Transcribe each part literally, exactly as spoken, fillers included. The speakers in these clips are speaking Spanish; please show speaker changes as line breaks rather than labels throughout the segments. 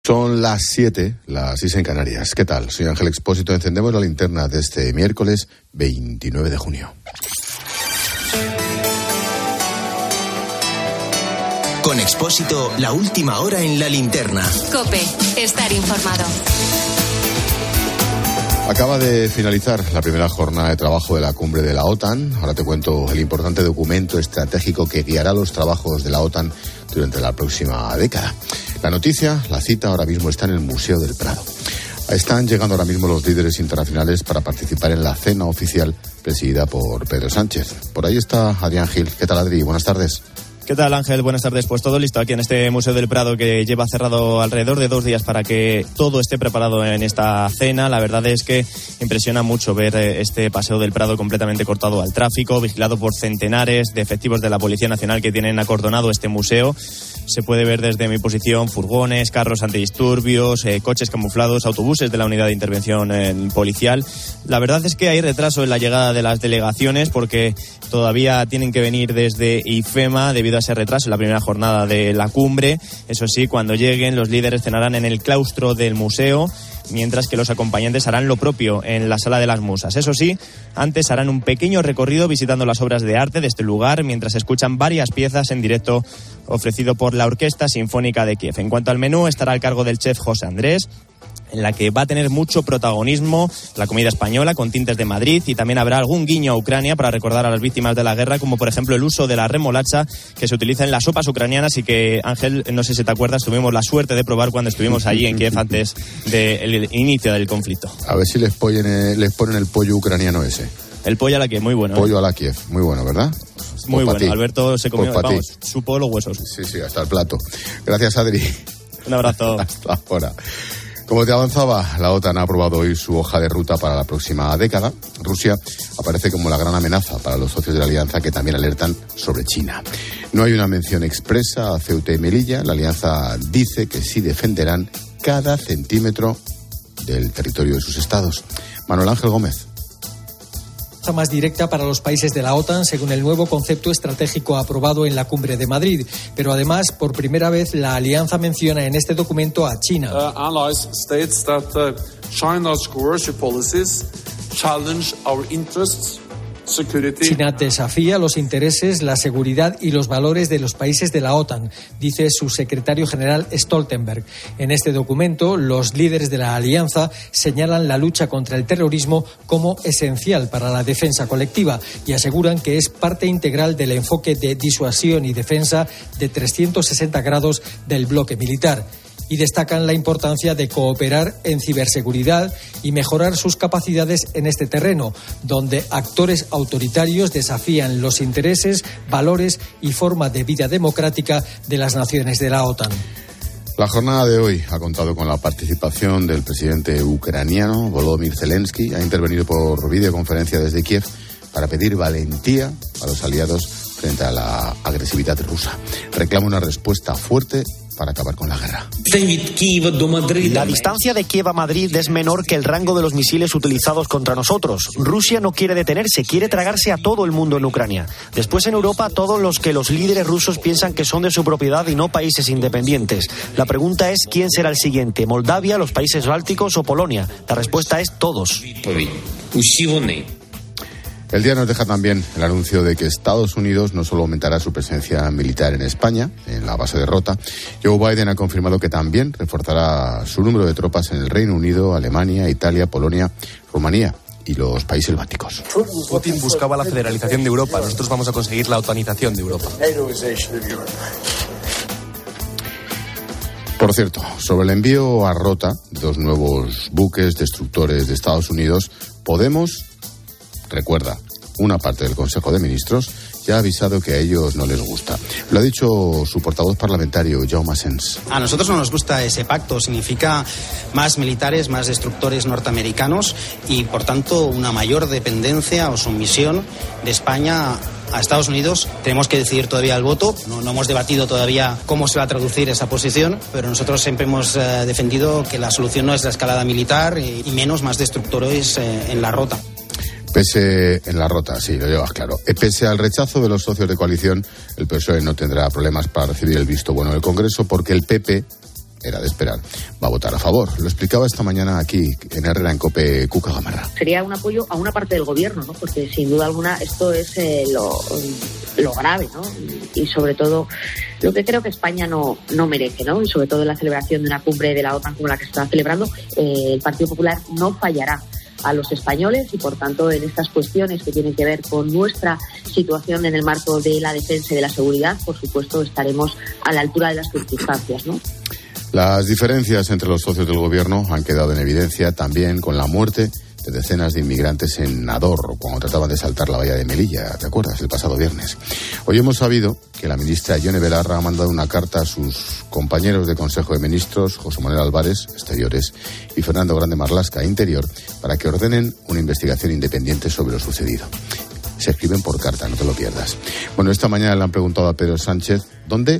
Son las siete, las seis en Canarias. ¿Qué tal? Soy Ángel Expósito. Encendemos la linterna de este miércoles veintinueve de junio.
Con Expósito, la última hora en la linterna.
COPE, estar informado.
Acaba de finalizar la primera jornada de trabajo de la cumbre de la OTAN. Ahora te cuento el importante documento estratégico que guiará los trabajos de la OTAN durante la próxima década. La noticia, la cita, ahora mismo está en el Museo del Prado. Están llegando ahora mismo los líderes internacionales para participar en la cena oficial presidida por Pedro Sánchez. Por ahí está Adrián Gil. ¿Qué tal, Adri? Buenas tardes.
¿Qué tal, Ángel? Buenas tardes. Pues todo listo aquí en este Museo del Prado, que lleva cerrado alrededor de dos días para que todo esté preparado en esta cena. La verdad es que impresiona mucho ver este Paseo del Prado completamente cortado al tráfico, vigilado por centenares de efectivos de la Policía Nacional que tienen acordonado este museo. Se puede ver desde mi posición furgones, carros antidisturbios, eh, coches camuflados, autobuses de la Unidad de Intervención eh, Policial. La verdad es que hay retraso en la llegada de las delegaciones porque todavía tienen que venir desde IFEMA debido a ese retraso en la primera jornada de la cumbre. Eso sí, cuando lleguen, los líderes cenarán en el claustro del museo, mientras que los acompañantes harán lo propio en la Sala de las Musas. Eso sí, antes harán un pequeño recorrido visitando las obras de arte de este lugar, mientras escuchan varias piezas en directo ofrecido por la Orquesta Sinfónica de Kiev. En cuanto al menú, estará al cargo del chef José Andrés, en la que va a tener mucho protagonismo la comida española con tintes de Madrid, y también habrá algún guiño a Ucrania para recordar a las víctimas de la guerra, como por ejemplo el uso de la remolacha que se utiliza en las sopas ucranianas y que, Ángel, no sé si te acuerdas, tuvimos la suerte de probar cuando estuvimos allí en Kiev antes del inicio del conflicto.
A ver si les ponen, les ponen el pollo ucraniano ese.
El pollo a la Kiev, muy bueno.
Pollo
¿eh?
a la Kiev, muy bueno, ¿verdad?
Muy
pues
bueno, Alberto se comió,
pues
vamos, supo los huesos.
Sí, sí, hasta el plato. Gracias, Adri.
Un abrazo.
Hasta ahora. Como te avanzaba, la OTAN ha aprobado hoy su hoja de ruta para la próxima década. Rusia aparece como la gran amenaza para los socios de la alianza, que también alertan sobre China. No hay una mención expresa a Ceuta y Melilla. La alianza dice que sí defenderán cada centímetro del territorio de sus estados. Manuel Ángel Gómez.
Más directa para los países de la OTAN, según el nuevo concepto estratégico aprobado en la Cumbre de Madrid. Pero además, por primera vez, la alianza menciona en este documento a China.
Uh, allies states that uh, China's coercive policies challenge our interests.
China desafía los intereses, la seguridad y los valores de los países de la OTAN, dice su secretario general Stoltenberg. En este documento, los líderes de la alianza señalan la lucha contra el terrorismo como esencial para la defensa colectiva y aseguran que es parte integral del enfoque de disuasión y defensa de trescientos sesenta grados del bloque militar. Y destacan la importancia de cooperar en ciberseguridad y mejorar sus capacidades en este terreno, donde actores autoritarios desafían los intereses, valores y forma de vida democrática de las naciones de la OTAN.
La jornada de hoy ha contado con la participación del presidente ucraniano Volodymyr Zelensky. Ha intervenido por videoconferencia desde Kiev para pedir valentía a los aliados frente a la agresividad rusa. Reclama una respuesta fuerte para acabar con la guerra.
La distancia de Kiev a Madrid es menor que el rango de los misiles utilizados contra nosotros. Rusia no quiere detenerse, quiere tragarse a todo el mundo en Ucrania. Después, en Europa, todos los que los líderes rusos piensan que son de su propiedad y no países independientes. La pregunta es ¿quién será el siguiente? ¿Moldavia, los países bálticos o Polonia? La respuesta es todos.
El día nos deja también el anuncio de que Estados Unidos no solo aumentará su presencia militar en España, en la base de Rota. Joe Biden ha confirmado que también reforzará su número de tropas en el Reino Unido, Alemania, Italia, Polonia, Rumanía y los países bálticos.
Putin buscaba la federalización de Europa. Nosotros vamos a conseguir la otanización de Europa.
Por cierto, sobre el envío a Rota de dos nuevos buques destructores de Estados Unidos, Podemos, recuerda, una parte del Consejo de Ministros ya ha avisado que a ellos no les gusta. Lo ha dicho su portavoz parlamentario, Jaume Asens.
A nosotros no nos gusta ese pacto. Significa más militares, más destructores norteamericanos y, por tanto, una mayor dependencia o sumisión de España a Estados Unidos. Tenemos que decidir todavía el voto. No, no hemos debatido todavía cómo se va a traducir esa posición, pero nosotros siempre hemos eh, defendido que la solución no es la escalada militar y, y menos más destructores eh, en la Rota.
Pese en la Rota, sí, lo llevas claro. Pese al rechazo de los socios de coalición, el P S O E no tendrá problemas para recibir el visto bueno del Congreso, porque el P P era de esperar, va a votar a favor. Lo explicaba esta mañana aquí en Herrera en COPE Cuca Gamarra.
Sería un apoyo a una parte del gobierno, ¿no? Porque sin duda alguna esto es eh, lo, lo grave, ¿no? Y, y sobre todo lo que creo que España no, no merece, ¿no? Y sobre todo en la celebración de una cumbre de la OTAN como la que se está celebrando, eh, el Partido Popular no fallará a los españoles y, por tanto, en estas cuestiones que tienen que ver con nuestra situación en el marco de la defensa y de la seguridad, por supuesto, estaremos a la altura de las circunstancias, ¿no?
Las diferencias entre los socios del gobierno han quedado en evidencia también con la muerte de decenas de inmigrantes en Nador, cuando trataban de saltar la valla de Melilla, ¿te acuerdas? El pasado viernes. Hoy hemos sabido que la ministra Yone Belarra ha mandado una carta a sus compañeros de Consejo de Ministros, José Manuel Álvarez, Exteriores, y Fernando Grande Marlasca, Interior, para que ordenen una investigación independiente sobre lo sucedido. Se escriben por carta, no te lo pierdas. Bueno, esta mañana le han preguntado a Pedro Sánchez, ¿dónde?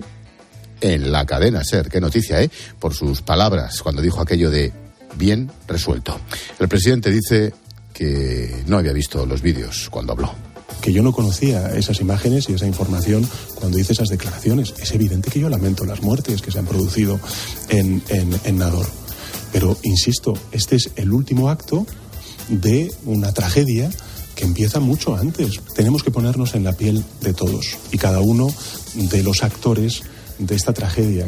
En la cadena SER. Qué noticia, ¿eh? Por sus palabras, cuando dijo aquello de bien resuelto. El presidente dice que no había visto los vídeos cuando habló.
Que yo no conocía esas imágenes y esa información cuando hice esas declaraciones. Es evidente que yo lamento las muertes que se han producido en, en, en Nador. Pero, insisto, este es el último acto de una tragedia que empieza mucho antes. Tenemos que ponernos en la piel de todos y cada uno de los actores de esta tragedia.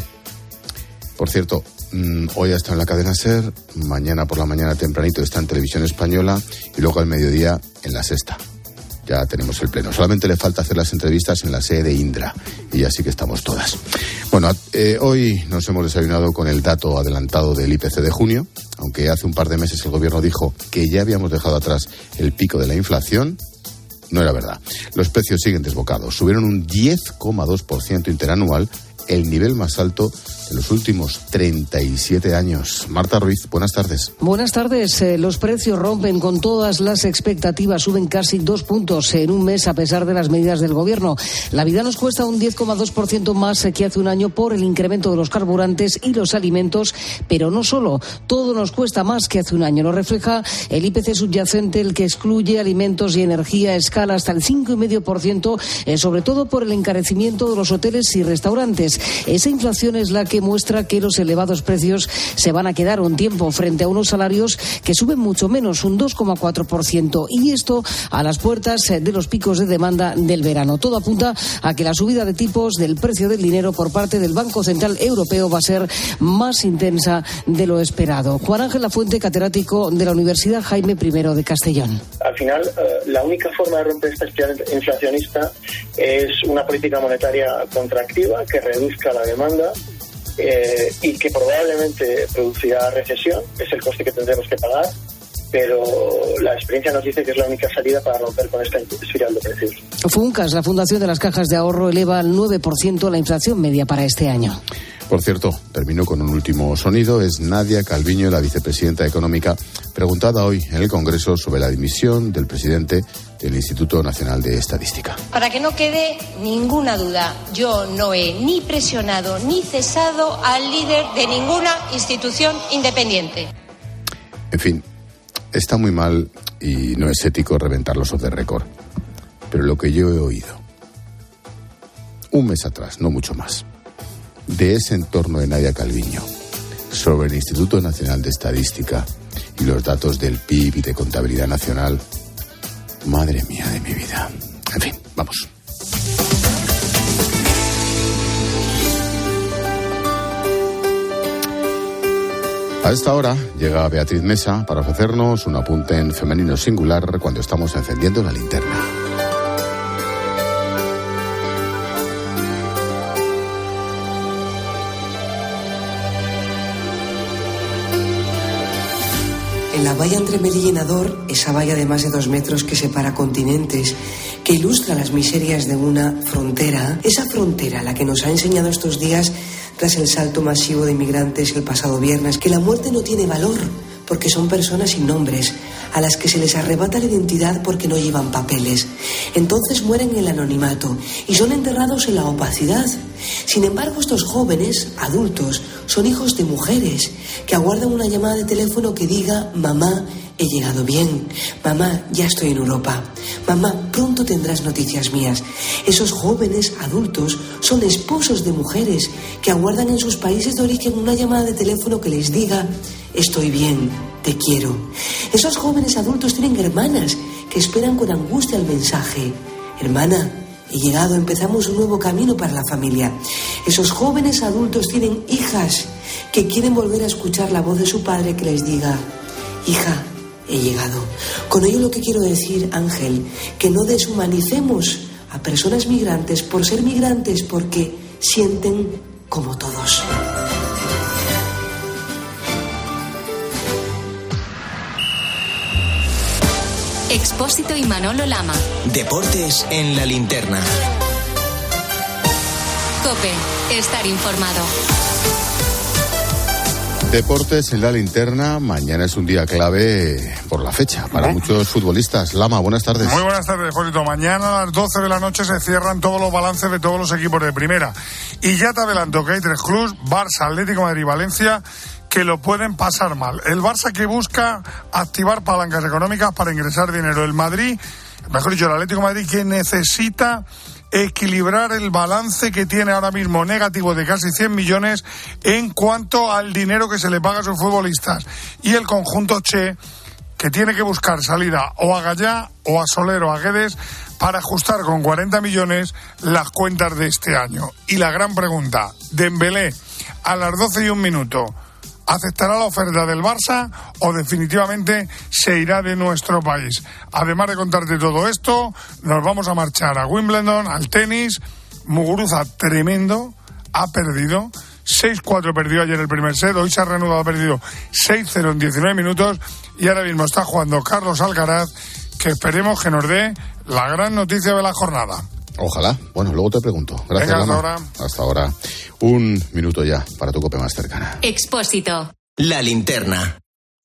Por cierto, hoy ha estado en la cadena SER, mañana por la mañana tempranito está en Televisión Española y luego al mediodía en La Sexta. Ya tenemos el pleno. Solamente le falta hacer las entrevistas en la sede de Indra y ya sí que estamos todas. Bueno, eh, hoy nos hemos desayunado con el dato adelantado del I P C de junio, aunque hace un par de meses el gobierno dijo que ya habíamos dejado atrás el pico de la inflación. No era verdad. Los precios siguen desbocados. Subieron un diez coma dos por ciento interanual, el nivel más alto de los últimos treinta y siete años. Marta Ruiz, buenas tardes.
Buenas tardes. Eh, los precios rompen con todas las expectativas, suben casi dos puntos en un mes a pesar de las medidas del gobierno. La vida nos cuesta un diez coma dos por ciento más que hace un año por el incremento de los carburantes y los alimentos, pero no solo, todo nos cuesta más que hace un año. Lo refleja el I P C subyacente, el que excluye alimentos y energía, escala hasta el cinco coma cinco por ciento, eh, sobre todo por el encarecimiento de los hoteles y restaurantes. Esa inflación es la que muestra que los elevados precios se van a quedar un tiempo frente a unos salarios que suben mucho menos, un dos coma cuatro por ciento. Y esto a las puertas de los picos de demanda del verano. Todo apunta a que la subida de tipos del precio del dinero por parte del Banco Central Europeo va a ser más intensa de lo esperado. Juan Ángel Lafuente, catedrático de la Universidad Jaime primero de Castellón.
Al final, eh, la única forma de romper esta espiral inflacionista es una política monetaria contractiva que reduzca la demanda eh, y que probablemente producirá recesión, es el coste que tendremos que pagar, pero la experiencia nos dice que es la única salida para romper con esta espiral de precios.
Funcas, la Fundación de las Cajas de Ahorro, eleva al nueve por ciento la inflación media para este año.
Por cierto, termino con un último sonido. Es Nadia Calviño, la vicepresidenta económica, preguntada hoy en el Congreso sobre la dimisión del presidente del Instituto Nacional de Estadística.
Para que no quede ninguna duda, yo no he ni presionado ni cesado al líder de ninguna institución independiente.
En fin, está muy mal y no es ético reventar los off the record. Pero lo que yo he oído, un mes atrás, no mucho más, de ese entorno de Nadia Calviño, sobre el Instituto Nacional de Estadística y los datos del P I B y de contabilidad nacional, madre mía de mi vida. En fin, vamos. A esta hora llega Beatriz Mesa para ofrecernos un apunte en femenino singular cuando estamos encendiendo la linterna.
En la valla entre Melilla y Nador, esa valla de más de dos metros que separa continentes, que ilustra las miserias de una frontera, esa frontera la que nos ha enseñado estos días, tras el salto masivo de inmigrantes el pasado viernes, que la muerte no tiene valor, porque son personas sin nombres, a las que se les arrebata la identidad porque no llevan papeles. Entonces mueren en el anonimato y son enterrados en la opacidad. Sin embargo, estos jóvenes, adultos, son hijos de mujeres que aguardan una llamada de teléfono que diga: mamá, he llegado bien. Mamá, ya estoy en Europa. Mamá, pronto tendrás noticias mías. Esos jóvenes adultos son esposos de mujeres que aguardan en sus países de origen una llamada de teléfono que les diga: estoy bien, te quiero. Esos jóvenes adultos tienen hermanas que esperan con angustia el mensaje: hermana, he llegado, empezamos un nuevo camino para la familia. Esos jóvenes adultos tienen hijas que quieren volver a escuchar la voz de su padre que les diga: hija, he llegado. Con ello lo que quiero decir, Ángel, que no deshumanicemos a personas migrantes por ser migrantes, porque sienten como todos.
Expósito y Manolo Lama.
Deportes en la linterna.
COPE, estar informado.
Deportes en la linterna. Mañana es un día clave por la fecha para ¿Eh? muchos futbolistas. Lama, buenas tardes.
Muy buenas tardes, Polito. Mañana a las doce de la noche se cierran todos los balances de todos los equipos de primera. Y ya te adelanto que hay tres clubes: Barça, Atlético de Madrid y Valencia, que lo pueden pasar mal. El Barça, que busca activar palancas económicas para ingresar dinero. El Madrid, mejor dicho, el Atlético de Madrid, que necesita equilibrar el balance que tiene ahora mismo negativo de casi cien millones en cuanto al dinero que se le paga a sus futbolistas. Y el conjunto Che, que tiene que buscar salida o a Gallá o a Soler o a Guedes para ajustar con cuarenta millones las cuentas de este año. Y la gran pregunta: Dembélé, a las doce y un minuto, ¿aceptará la oferta del Barça o definitivamente se irá de nuestro país? Además de contarte todo esto, nos vamos a marchar a Wimbledon, al tenis. Muguruza, tremendo, ha perdido. seis cuatro perdió ayer el primer set, hoy se ha reanudado, ha perdido seis cero en diecinueve minutos y ahora mismo está jugando Carlos Alcaraz, que esperemos que nos dé la gran noticia de la jornada.
Ojalá. Bueno, luego te pregunto. Gracias,
Venga, hasta
Lama.
ahora.
Hasta ahora. Un minuto ya para tu COPE más cercana.
Expósito.
La linterna.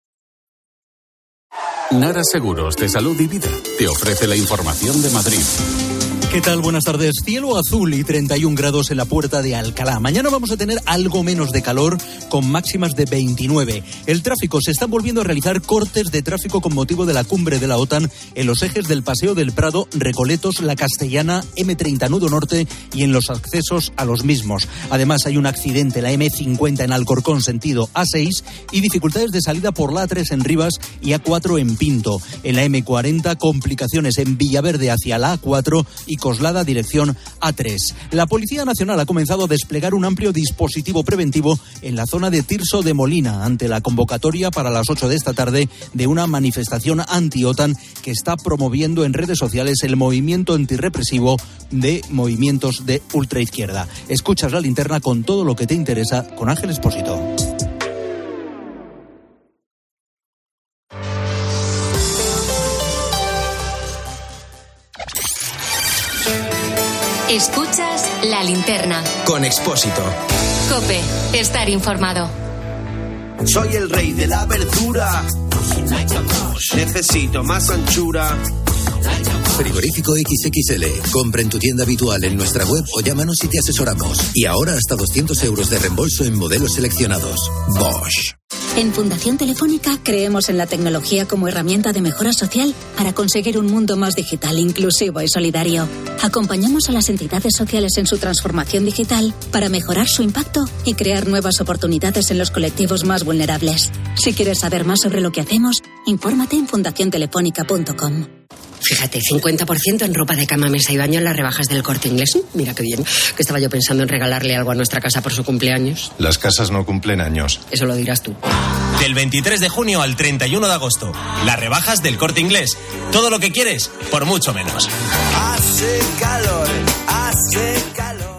Nara Seguros de Salud y Vida te ofrece la información de Madrid.
¿Qué tal? Buenas tardes. Cielo azul y treinta y un grados en la Puerta de Alcalá. Mañana vamos a tener algo menos de calor, con máximas de veintinueve. El tráfico, se están volviendo a realizar cortes de tráfico con motivo de la cumbre de la OTAN en los ejes del Paseo del Prado, Recoletos, La Castellana, eme treinta Nudo Norte y en los accesos a los mismos. Además, hay un accidente, la eme cincuenta en Alcorcón, sentido a seis, y dificultades de salida por la a tres en Rivas y a cuatro en Pinto. En la eme cuarenta, complicaciones en Villaverde hacia la a cuatro y Coslada, dirección a tres. La Policía Nacional ha comenzado a desplegar un amplio dispositivo preventivo en la zona de Tirso de Molina ante la convocatoria para las ocho de esta tarde de una manifestación anti-OTAN que está promoviendo en redes sociales el movimiento antirrepresivo de movimientos de ultraizquierda. Escuchas la linterna con todo lo que te interesa con Ángel Expósito.
Escuchas la linterna.
Con Expósito.
COPE, estar informado.
Soy el rey de la verdura. Necesito más anchura.
Frigorífico equis equis ele. Compra en tu tienda habitual en nuestra web o llámanos y te asesoramos. Y ahora hasta doscientos euros de reembolso en modelos seleccionados. Bosch.
En Fundación Telefónica creemos en la tecnología como herramienta de mejora social para conseguir un mundo más digital, inclusivo y solidario. Acompañamos a las entidades sociales en su transformación digital para mejorar su impacto y crear nuevas oportunidades en los colectivos más vulnerables. Si quieres saber más sobre lo que hacemos, infórmate en fundación telefónica punto com.
Fíjate, cincuenta por ciento en ropa de cama, mesa y baño en las rebajas del Corte Inglés. Mira qué bien, que estaba yo pensando en regalarle algo a nuestra casa por su cumpleaños.
Las casas no cumplen años.
Eso lo dirás tú.
Del veintitrés de junio al treinta y uno de agosto, las rebajas del Corte Inglés. Todo lo que quieres, por mucho menos.
Hace calor, hace calor.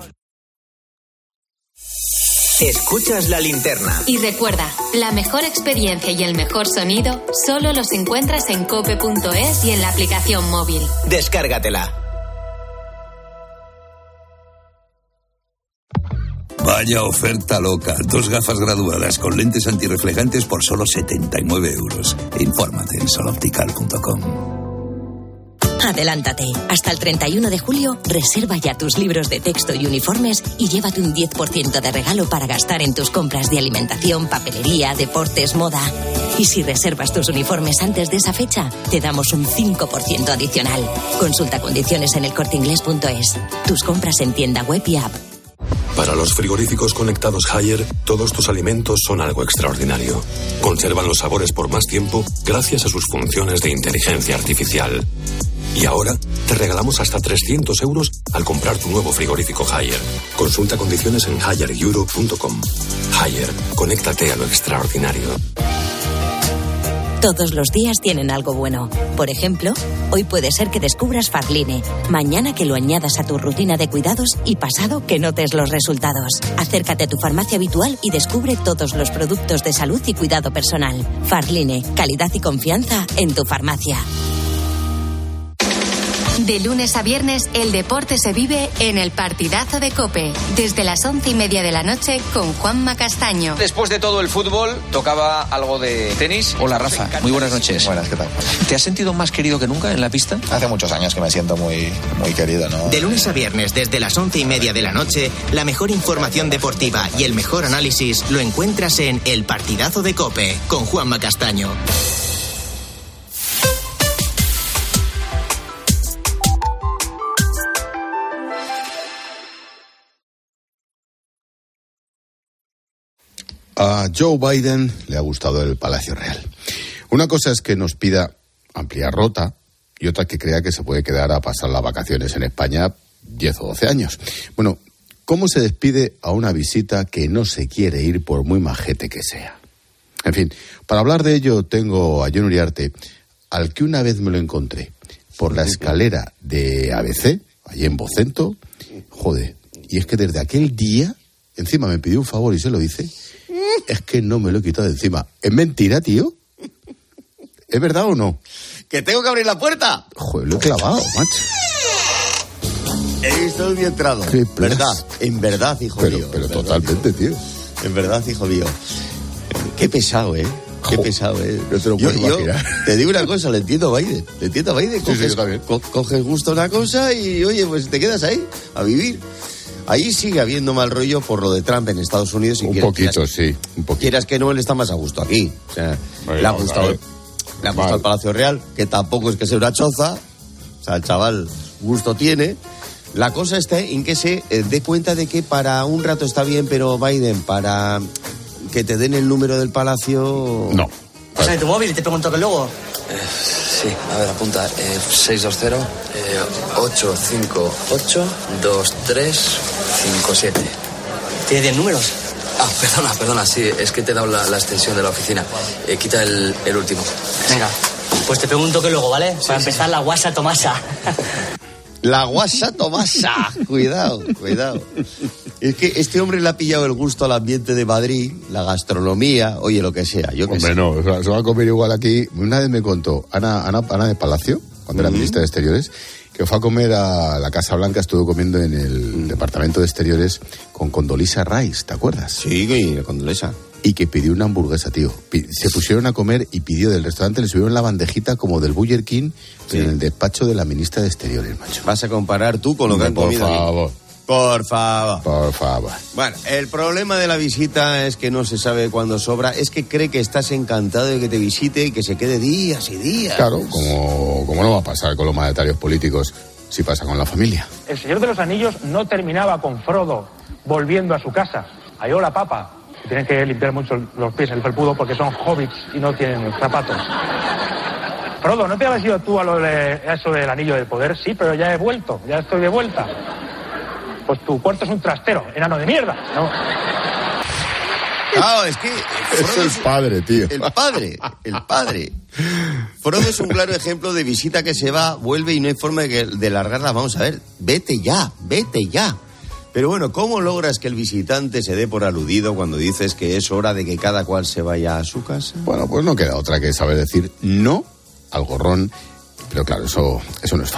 Escuchas la linterna.
Y recuerda, la mejor experiencia y el mejor sonido solo los encuentras en cope punto es y en la aplicación móvil.
Descárgatela.
Vaya oferta loca. Dos gafas graduadas con lentes antirreflejantes por solo setenta y nueve euros. Infórmate en soloptical punto com.
Adelántate. Hasta el treinta y uno de julio, reserva ya tus libros de texto y uniformes y llévate un diez por ciento de regalo para gastar en tus compras de alimentación, papelería, deportes, moda. Y si reservas tus uniformes antes de esa fecha, te damos un cinco por ciento adicional. Consulta condiciones en el corte inglés punto es. Tus compras en tienda web y app.
Para los frigoríficos conectados Haier, todos tus alimentos son algo extraordinario. Conservan los sabores por más tiempo gracias a sus funciones de inteligencia artificial. Y ahora te regalamos hasta trescientos euros al comprar tu nuevo frigorífico Haier. Consulta condiciones en haier euro punto com. Haier, conéctate a lo extraordinario.
Todos los días tienen algo bueno. Por ejemplo, hoy puede ser que descubras Farline, mañana que lo añadas a tu rutina de cuidados y pasado que notes los resultados. Acércate a tu farmacia habitual y descubre todos los productos de salud y cuidado personal. Farline, calidad y confianza en tu farmacia.
De lunes a viernes, el deporte se vive en el partidazo de COPE, desde las once y media de la noche con Juanma Castaño.
Después de todo el fútbol, tocaba algo de tenis. Hola, Rafa. Muy buenas noches.
Buenas, ¿qué tal?
¿Te has sentido más querido que nunca en la pista?
Hace muchos años que me siento muy, muy querido, ¿no?
De lunes a viernes, desde las once y media de la noche, la mejor información deportiva y el mejor análisis lo encuentras en El Partidazo de COPE, con Juanma Castaño.
A Joe Biden le ha gustado el Palacio Real. Una cosa es que nos pida ampliar rota y otra que crea que se puede quedar a pasar las vacaciones en España diez o doce años. Bueno, ¿cómo se despide a una visita que no se quiere ir por muy majete que sea? En fin, para hablar de ello tengo a Jon Uriarte, al que una vez me lo encontré por la escalera de A B C, allí en Vocento. Joder, y es que desde aquel día, encima me pidió un favor y se lo hice. Es que no me lo he quitado de encima. ¿Es mentira, tío? ¿Es verdad o no?
¡Que tengo que abrir la puerta!
Joder, lo he clavado, macho.
He visto el entrado.
Qué
verdad, en verdad, hijo
pero,
mío.
Pero
verdad,
totalmente, tío.
En verdad, hijo mío. Qué pesado, ¿eh? Qué
Jo,
pesado, ¿eh?
No te lo puedes
yo,
imaginar.
Yo te digo una cosa, le entiendo a Biden. Le entiendo a Biden.
Sí,
Coges,
sí, yo también.
co- coges gusto a una cosa y, oye, pues te quedas ahí, a vivir. Ahí sigue habiendo mal rollo por lo de Trump en Estados Unidos. Y
Un
quieras,
poquito,
quieras,
sí. Un poquito.
Quieras que no, él está más a gusto aquí. O sea,
Bueno,
le ha
vamos a
gustado,
ver.
le ha gustado el Palacio Real, que tampoco es que sea una choza. O sea, el chaval gusto tiene. La cosa está en que se eh, dé cuenta de que para un rato está bien, pero Biden, para que te den el número del Palacio...
No.
¿Pasa de tu móvil y te pregunto que luego?
Eh, sí, a ver, apunta. Eh, seis dos cero, eh, ocho cinco ocho, dos tres cinco siete.
¿Tiene diez números?
Ah, perdona, perdona, sí, es que te he dado la, la extensión de la oficina. Eh, quita el, el último.
Venga, pues te pregunto que luego, ¿vale?
Sí,
Para
sí,
empezar,
sí.
la guasa Tomasa.
La guasa Tomasa. Cuidado, cuidado. Es que este hombre le ha pillado el gusto al ambiente de Madrid, la gastronomía, oye, lo que sea. Yo que
Hombre,
sé.
no, o sea, se va a comer igual aquí. Una vez me contó Ana, Ana, Ana de Palacio, cuando era
Ujú.
ministra de Exteriores, que fue a comer a la Casa Blanca, estuvo comiendo en el Departamento de Exteriores con Condoleezza Rice, ¿te acuerdas?
Sí, con Condoleezza.
Y que pidió una hamburguesa, tío. Pi- Se pusieron a comer y pidió del restaurante, le subieron la bandejita como del Burger King, pero en el despacho de la ministra de Exteriores, macho.
Vas a comparar tú con lo que han
Por
comido aquí.
favor.
Por favor.
Por favor.
Bueno, el problema de la visita es que no se sabe cuándo sobra. Es que cree que estás encantado de que te visite y que se quede días y días.
Claro, como, como no va a pasar con los mandatarios políticos, si pasa con la familia.
El Señor de los Anillos no terminaba con Frodo volviendo a su casa. Halló la papa. Tienen que limpiar mucho los pies, el felpudo, porque son hobbits y no tienen zapatos. Frodo, ¿no te habías ido tú a, lo de, a eso del anillo del poder? Sí, pero ya he vuelto, ya estoy de vuelta. Pues tu cuarto es un trastero, enano de mierda, ¿no?
Claro, es que...
Es el padre, tío.
El padre, el padre. Frodo es un claro ejemplo de visita que se va, vuelve y no hay forma de, que, de largarla. Vamos a ver, vete ya, vete ya. Pero bueno, ¿cómo logras que el visitante se dé por aludido cuando dices que es hora de que cada cual se vaya a su casa?
Bueno, pues no queda otra que saber decir no al gorrón, pero claro, eso, eso no es fácil.
¿Qué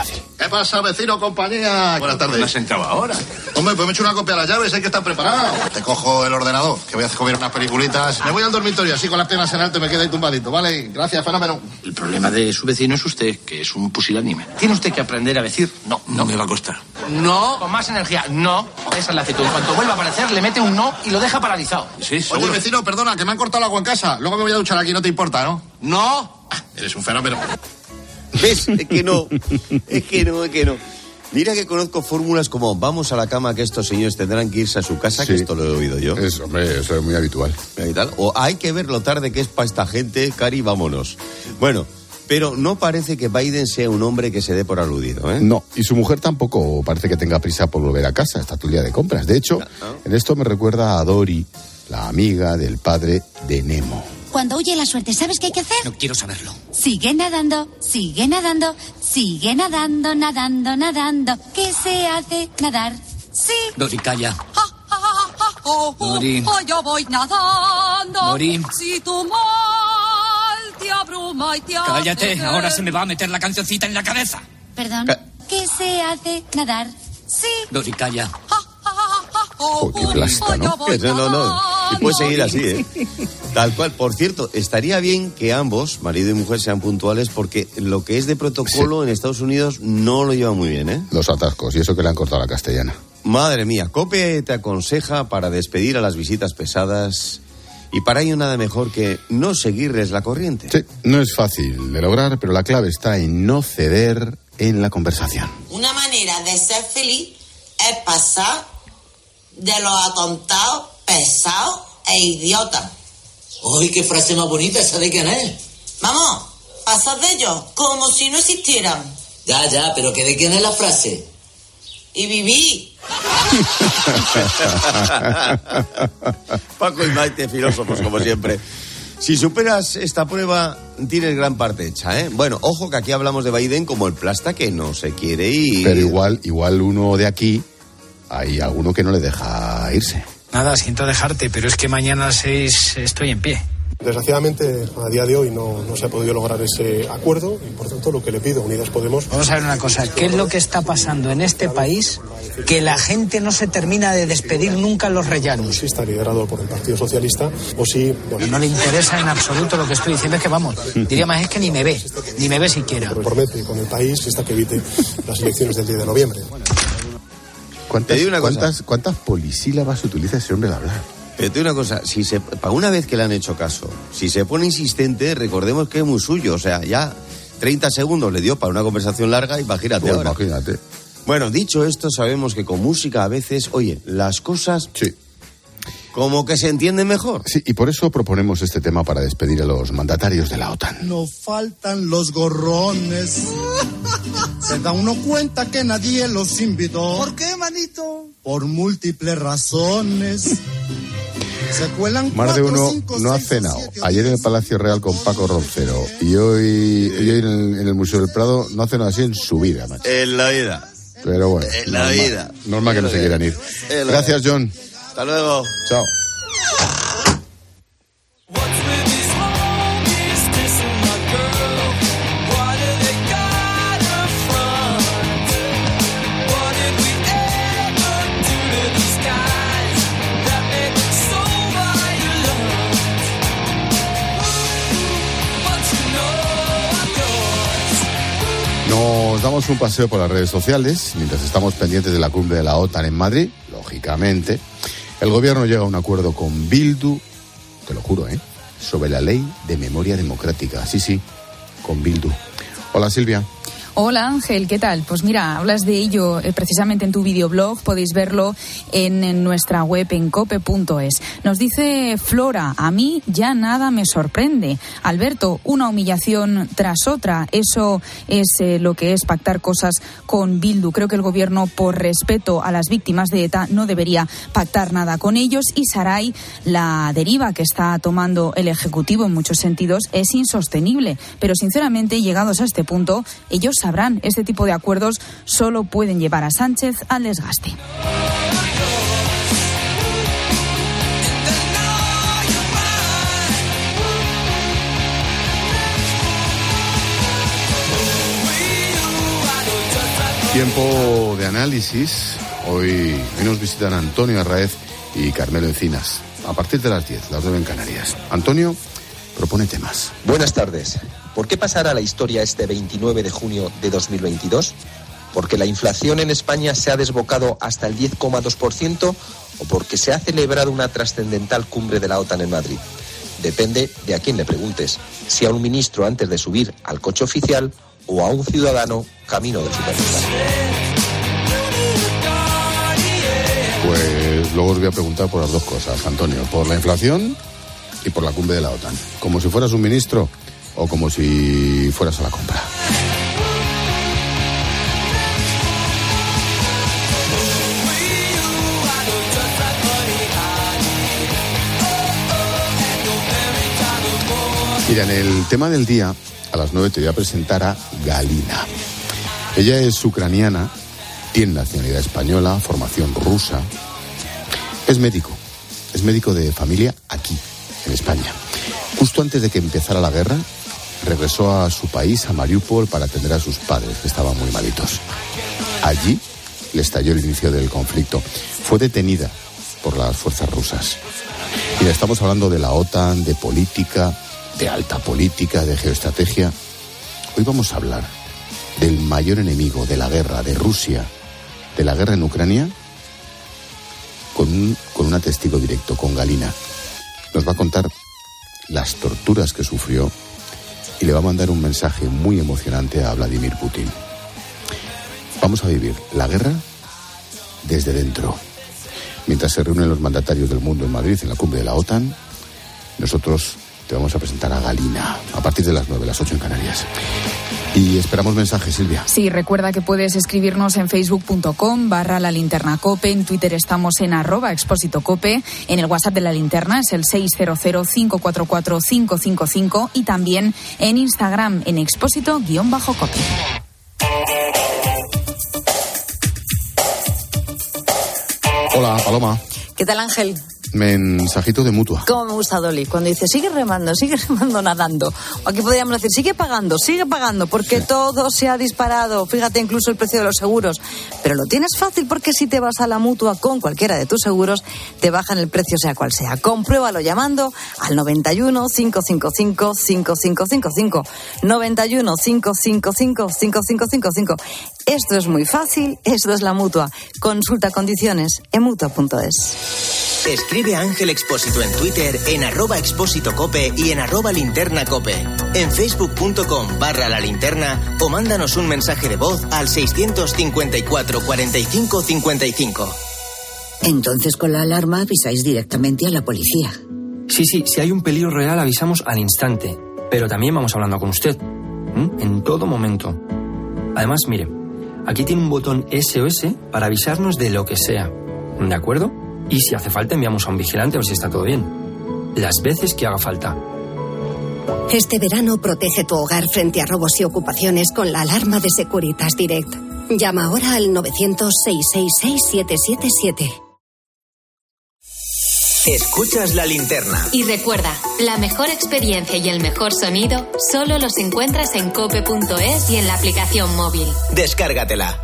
pasa, vecino, compañía? Buenas tardes.
¿No has entrado ahora?
Hombre, pues me he hecho una copia de las llaves, hay que estar preparado. Te cojo el ordenador, que voy a comer unas peliculitas. Me voy al dormitorio, así con las piernas en alto y me quedo ahí tumbadito, ¿vale? Gracias, fenómeno.
El problema de su vecino es usted, que es un pusilánime. Tiene usted que aprender a decir no. No me va a costar.
No, con más energía, no. Esa es la actitud. En cuanto vuelva a aparecer, le mete un no y lo deja paralizado.
Sí, seguro.
Oye, vecino, perdona, que me han cortado el agua en casa. Luego me voy a duchar aquí, no te importa, ¿no?
No.
Ah, eres un fenómeno.
¿Ves? Es que no. Es que no, es que no. Mira que conozco fórmulas como vamos a la cama que estos señores tendrán que irse a su casa, sí, que esto lo he oído yo.
Eso, hombre, eso es muy habitual.
Muy habitual. O hay que ver lo tarde que es para esta gente, Cari, vámonos. Bueno, pero no parece que Biden sea un hombre que se dé por aludido, ¿eh?
No, y su mujer tampoco parece que tenga prisa por volver a casa, está todo el día de compras. De hecho, ¿no? En esto me recuerda a Dory, la amiga del padre de Nemo.
Cuando huye la suerte, ¿sabes qué hay que hacer?
No quiero saberlo.
Sigue nadando, sigue nadando, sigue nadando, nadando, nadando. ¿Qué se hace? Nadar. Sí.
Dory, calla.
Ah, ah, ah, ah, oh, oh,
Dory.
oh, yo voy nadando.
Dory.
Si tu mal te abruma y te hace
Cállate,
ver.
ahora se me va a meter la cancioncita en la cabeza.
Perdón.
Ca-
¿Qué se hace? Nadar. Sí.
Dory, calla.
Oh, qué plasta, ¿no?
No, no, no. Y puede seguir así, ¿eh? Tal cual. Por cierto, estaría bien que ambos, marido y mujer, sean puntuales porque lo que es de protocolo sí. En Estados Unidos no lo llevan muy bien, ¿eh?
Los atascos, y eso que le han cortado la castellana.
Madre mía, COPE te aconseja para despedir a las visitas pesadas y para ello nada mejor que no seguirles la corriente.
Sí, no es fácil de lograr, pero la clave está en no ceder en la conversación.
Una manera de ser feliz es pasar de los atontados, pesados e idiotas.
¡Uy, qué frase más bonita! ¿Esa de quién es?
Vamos, pasar de ellos como si no existieran.
Ya, ya, pero ¿que de quién es la frase?
Y viví.
Paco y Maite, filósofos, como siempre. Si superas esta prueba, tienes gran parte hecha, ¿eh? Bueno, ojo que aquí hablamos de Biden como el plasta que no se quiere ir.
Pero igual, igual uno de aquí, hay alguno que no le deja irse.
Nada, siento dejarte, pero es que mañana a las seis estoy en pie.
Desgraciadamente, a día de hoy no, no se ha podido lograr ese acuerdo y, por tanto, lo que le pido a Unidas Podemos...
Vamos a ver una cosa, ¿qué es lo que está pasando en este país que la gente no se termina de despedir nunca en los rellanos?
Si está liderado por el Partido Socialista o si... Bueno,
no le interesa en absoluto lo que estoy diciendo, es que vamos, diría más es que ni me ve, ni me ve siquiera.
Promete con el país está que evite las elecciones del diez de noviembre.
¿Cuántas, ¿cuántas, ¿Cuántas polisílabas utiliza ese hombre al hablar?
Pero te digo una cosa, si se, para una vez que le han hecho caso, si se pone insistente, recordemos que es muy suyo, o sea, ya treinta segundos le dio para una conversación larga, imagínate
pues
ahora.
Imagínate.
Bueno, dicho esto, sabemos que con música a veces, oye, las cosas...
Sí.
Como que se entienden mejor.
Sí, y por eso proponemos este tema para despedir a los mandatarios de la OTAN.
No faltan los gorrones. Se da uno cuenta que nadie los invitó.
¿Por qué, manito?
Por múltiples razones. Se cuelan
Más de
cuatro,
uno
cinco,
no ha
seis,
cenado.
siete,
Ayer en el Palacio Real con Paco Roncero y hoy, y hoy en, el, en el Museo del Prado no ha cenado así en su vida, macho.
En la vida.
Pero bueno,
en la
normal,
vida.
Normal que no se quieran ir. Gracias, John.
Hasta luego.
Chao. Nos damos un paseo por las redes sociales mientras estamos pendientes de la cumbre de la OTAN en Madrid, lógicamente. El gobierno llega a un acuerdo con Bildu, te lo juro, ¿eh? Sobre la ley de memoria democrática. Sí, sí, con Bildu. Hola, Silvia.
Hola Ángel, ¿qué tal? Pues mira, hablas de ello eh, precisamente en tu videoblog, podéis verlo en, en nuestra web en cope punto es. Nos dice Flora, a mí ya nada me sorprende. Alberto, una humillación tras otra, eso es eh, lo que es pactar cosas con Bildu. Creo que el gobierno, por respeto a las víctimas de ETA, no debería pactar nada con ellos. Y Saray, la deriva que está tomando el Ejecutivo en muchos sentidos es insostenible. Pero sinceramente, llegados a este punto, ellos sabrán, este tipo de acuerdos solo pueden llevar a Sánchez al desgaste.
Tiempo de análisis. Hoy, hoy nos visitan Antonio Arraez y Carmelo Encinas. A partir de las diez, las nueve en Canarias. Antonio propone temas.
Buenas tardes. ¿Por qué pasará la historia este veintinueve de junio de dos mil veintidós? ¿Porque la inflación en España se ha desbocado hasta el diez coma dos por ciento o porque se ha celebrado una trascendental cumbre de la OTAN en Madrid? Depende de a quién le preguntes, si a un ministro antes de subir al coche oficial o a un ciudadano camino del supermercado.
Pues luego os voy a preguntar por las dos cosas, Antonio, por la inflación y por la cumbre de la OTAN. Como si fueras un ministro o como si fueras a la compra. Mira, en el tema del día, a las nueve te voy a presentar a Galina. Ella es ucraniana, tiene nacionalidad española, formación rusa. Es médico, es médico de familia aquí, en España. Justo antes de que empezara la guerra, regresó a su país, a Mariupol, para atender a sus padres, que estaban muy malitos. Allí le estalló el inicio del conflicto. Fue detenida por las fuerzas rusas. Mira, estamos hablando de la OTAN, de política, de alta política, de geoestrategia. Hoy vamos a hablar del mayor enemigo de la guerra, de Rusia, de la guerra en Ucrania, con un, con un testigo directo, con Galina. Nos va a contar las torturas que sufrió y le va a mandar un mensaje muy emocionante a Vladimir Putin. Vamos a vivir la guerra desde dentro. Mientras se reúnen los mandatarios del mundo en Madrid, en la cumbre de la OTAN, nosotros te vamos a presentar a Galina a partir de las nueve, las ocho en Canarias. Y esperamos mensajes, Silvia.
Sí, recuerda que puedes escribirnos en facebook punto com barra la linterna cope, en Twitter estamos en arroba expósito cope, en el WhatsApp de la linterna es el seis cero cero, cinco cuatro cuatro, cinco cinco cinco y también en Instagram en expósito guión bajo cope.
Hola, Paloma.
¿Qué tal, Ángel?
Mensajito de Mutua.
¿Cómo me gusta Dolly? Cuando dice, sigue remando, sigue remando nadando. O aquí podríamos decir, sigue pagando, sigue pagando, porque sí, todo se ha disparado. Fíjate, incluso el precio de los seguros. Pero lo tienes fácil porque si te vas a la Mutua con cualquiera de tus seguros, te bajan el precio sea cual sea. Compruébalo llamando al noventa y uno, cinco cinco cinco, cinco cinco cinco cinco. noventa y uno, cinco cinco cinco, cinco cinco cinco cinco. Esto es muy fácil, esto es la Mutua. Consulta condiciones en mutua punto es.
Escribe a Ángel Expósito en Twitter, en arroba expósito cope y en arroba linterna cope. En facebook punto com barra la linterna o mándanos un mensaje de voz al seiscientos cincuenta y cuatro, cuarenta y cinco, cincuenta y cinco.
Entonces con la alarma avisáis directamente a la policía.
Sí, sí, si hay un peligro real avisamos al instante. Pero también vamos hablando con usted. ¿Mm? En todo momento. Además, mire, aquí tiene un botón S O S para avisarnos de lo que sea. ¿De acuerdo? Y si hace falta enviamos a un vigilante a ver si está todo bien. Las veces que haga falta.
Este verano protege tu hogar frente a robos y ocupaciones con la alarma de Securitas Direct. Llama ahora al novecientos, seiscientos sesenta y seis, siete siete siete.
Escuchas la linterna.
Y recuerda, la mejor experiencia y el mejor sonido solo los encuentras en cope punto es y en la aplicación móvil.
Descárgatela.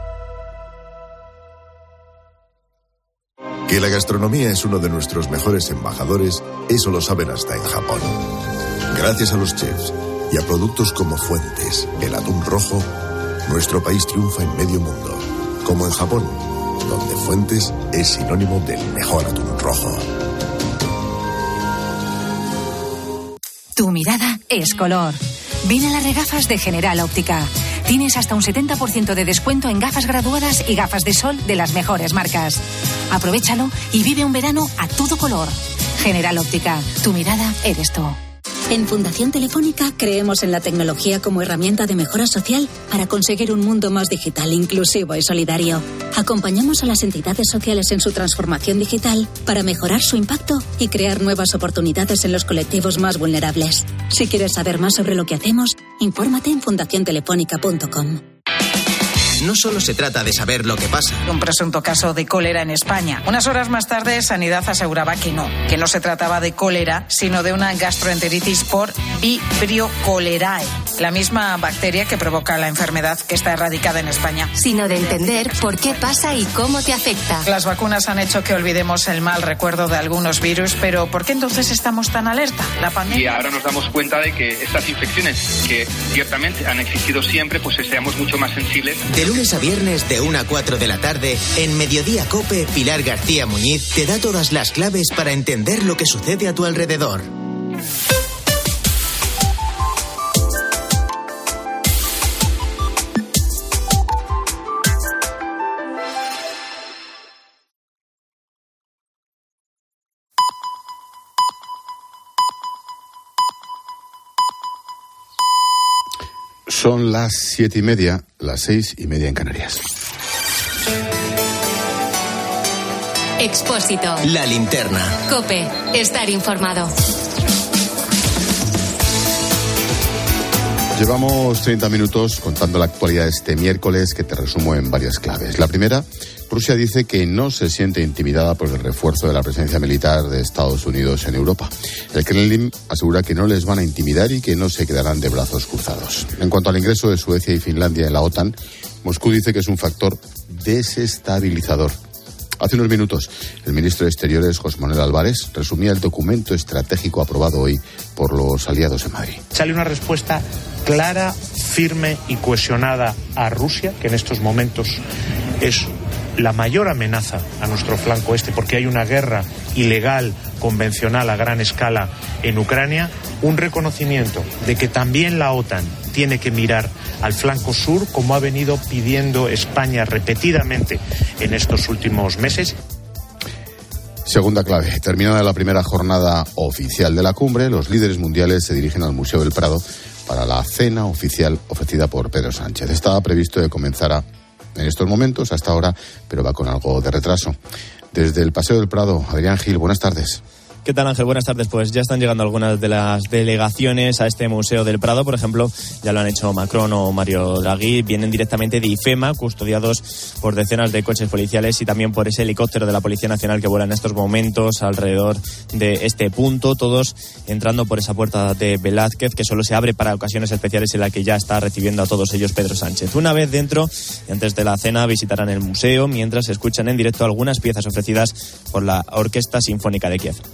Que la gastronomía es uno de nuestros mejores embajadores, eso lo saben hasta en Japón. Gracias a los chefs y a productos como Fuentes, el atún rojo, nuestro país triunfa en medio mundo. Como en Japón, donde Fuentes es sinónimo del mejor atún rojo.
Tu mirada es color. Ven a las regafas de General Óptica. Tienes hasta un setenta por ciento de descuento en gafas graduadas y gafas de sol de las mejores marcas. Aprovéchalo y vive un verano a todo color. General Óptica, tu mirada eres tú.
En Fundación Telefónica creemos en la tecnología como herramienta de mejora social para conseguir un mundo más digital, inclusivo y solidario. Acompañamos a las entidades sociales en su transformación digital para mejorar su impacto y crear nuevas oportunidades en los colectivos más vulnerables. Si quieres saber más sobre lo que hacemos, infórmate en fundación telefónica punto com.
No solo se trata de saber lo que pasa.
Un presunto caso de cólera en España. Unas horas más tarde, Sanidad aseguraba que no, que no se trataba de cólera, sino de una gastroenteritis por Vibrio cholerae.
la misma bacteria que provoca la enfermedad que está erradicada en España.
Sino de entender por qué pasa y cómo te afecta.
Las vacunas han hecho que olvidemos el mal recuerdo de algunos virus, pero ¿por qué entonces estamos tan alerta? La pandemia...
Y ahora nos damos cuenta de que estas infecciones, que ciertamente han existido siempre, pues seamos mucho más sensibles.
De lunes a viernes de una a cuatro de la tarde, en Mediodía COPE, Pilar García Muñiz te da todas las claves para entender lo que sucede a tu alrededor.
Son las siete y media, las seis y media en Canarias.
Expósito.
La linterna.
COPE. Estar informado.
Llevamos treinta minutos contando la actualidad este miércoles, que te resumo en varias claves. La primera, Rusia dice que no se siente intimidada por el refuerzo de la presencia militar de Estados Unidos en Europa. El Kremlin asegura que no les van a intimidar y que no se quedarán de brazos cruzados. En cuanto al ingreso de Suecia y Finlandia en la OTAN, Moscú dice que es un factor desestabilizador. Hace unos minutos, el ministro de Exteriores, José Manuel Álvarez, resumía el documento estratégico aprobado hoy por los aliados en Madrid.
Sale una respuesta clara, firme y cohesionada a Rusia, que en estos momentos es la mayor amenaza a nuestro flanco este, porque hay una guerra ilegal, convencional, a gran escala en Ucrania. Un reconocimiento de que también la OTAN tiene que mirar al flanco sur, como ha venido pidiendo España repetidamente en estos últimos meses.
Segunda clave. Terminada la primera jornada oficial de la cumbre, los líderes mundiales se dirigen al Museo del Prado para la cena oficial ofrecida por Pedro Sánchez. Estaba previsto que comenzara en estos momentos, hasta ahora, pero va con algo de retraso. Desde el Paseo del Prado, Adrián Gil, buenas tardes.
¿Qué tal, Ángel? Buenas tardes. Pues ya están llegando algunas de las delegaciones a este Museo del Prado. Por ejemplo, ya lo han hecho Macron o Mario Draghi. Vienen directamente de IFEMA, custodiados por decenas de coches policiales y también por ese helicóptero de la Policía Nacional que vuela en estos momentos alrededor de este punto. Todos entrando por esa puerta de Velázquez, que solo se abre para ocasiones especiales, en la que ya está recibiendo a todos ellos Pedro Sánchez. Una vez dentro, y antes de la cena, visitarán el museo mientras escuchan en directo algunas piezas ofrecidas por la Orquesta Sinfónica de Kiev.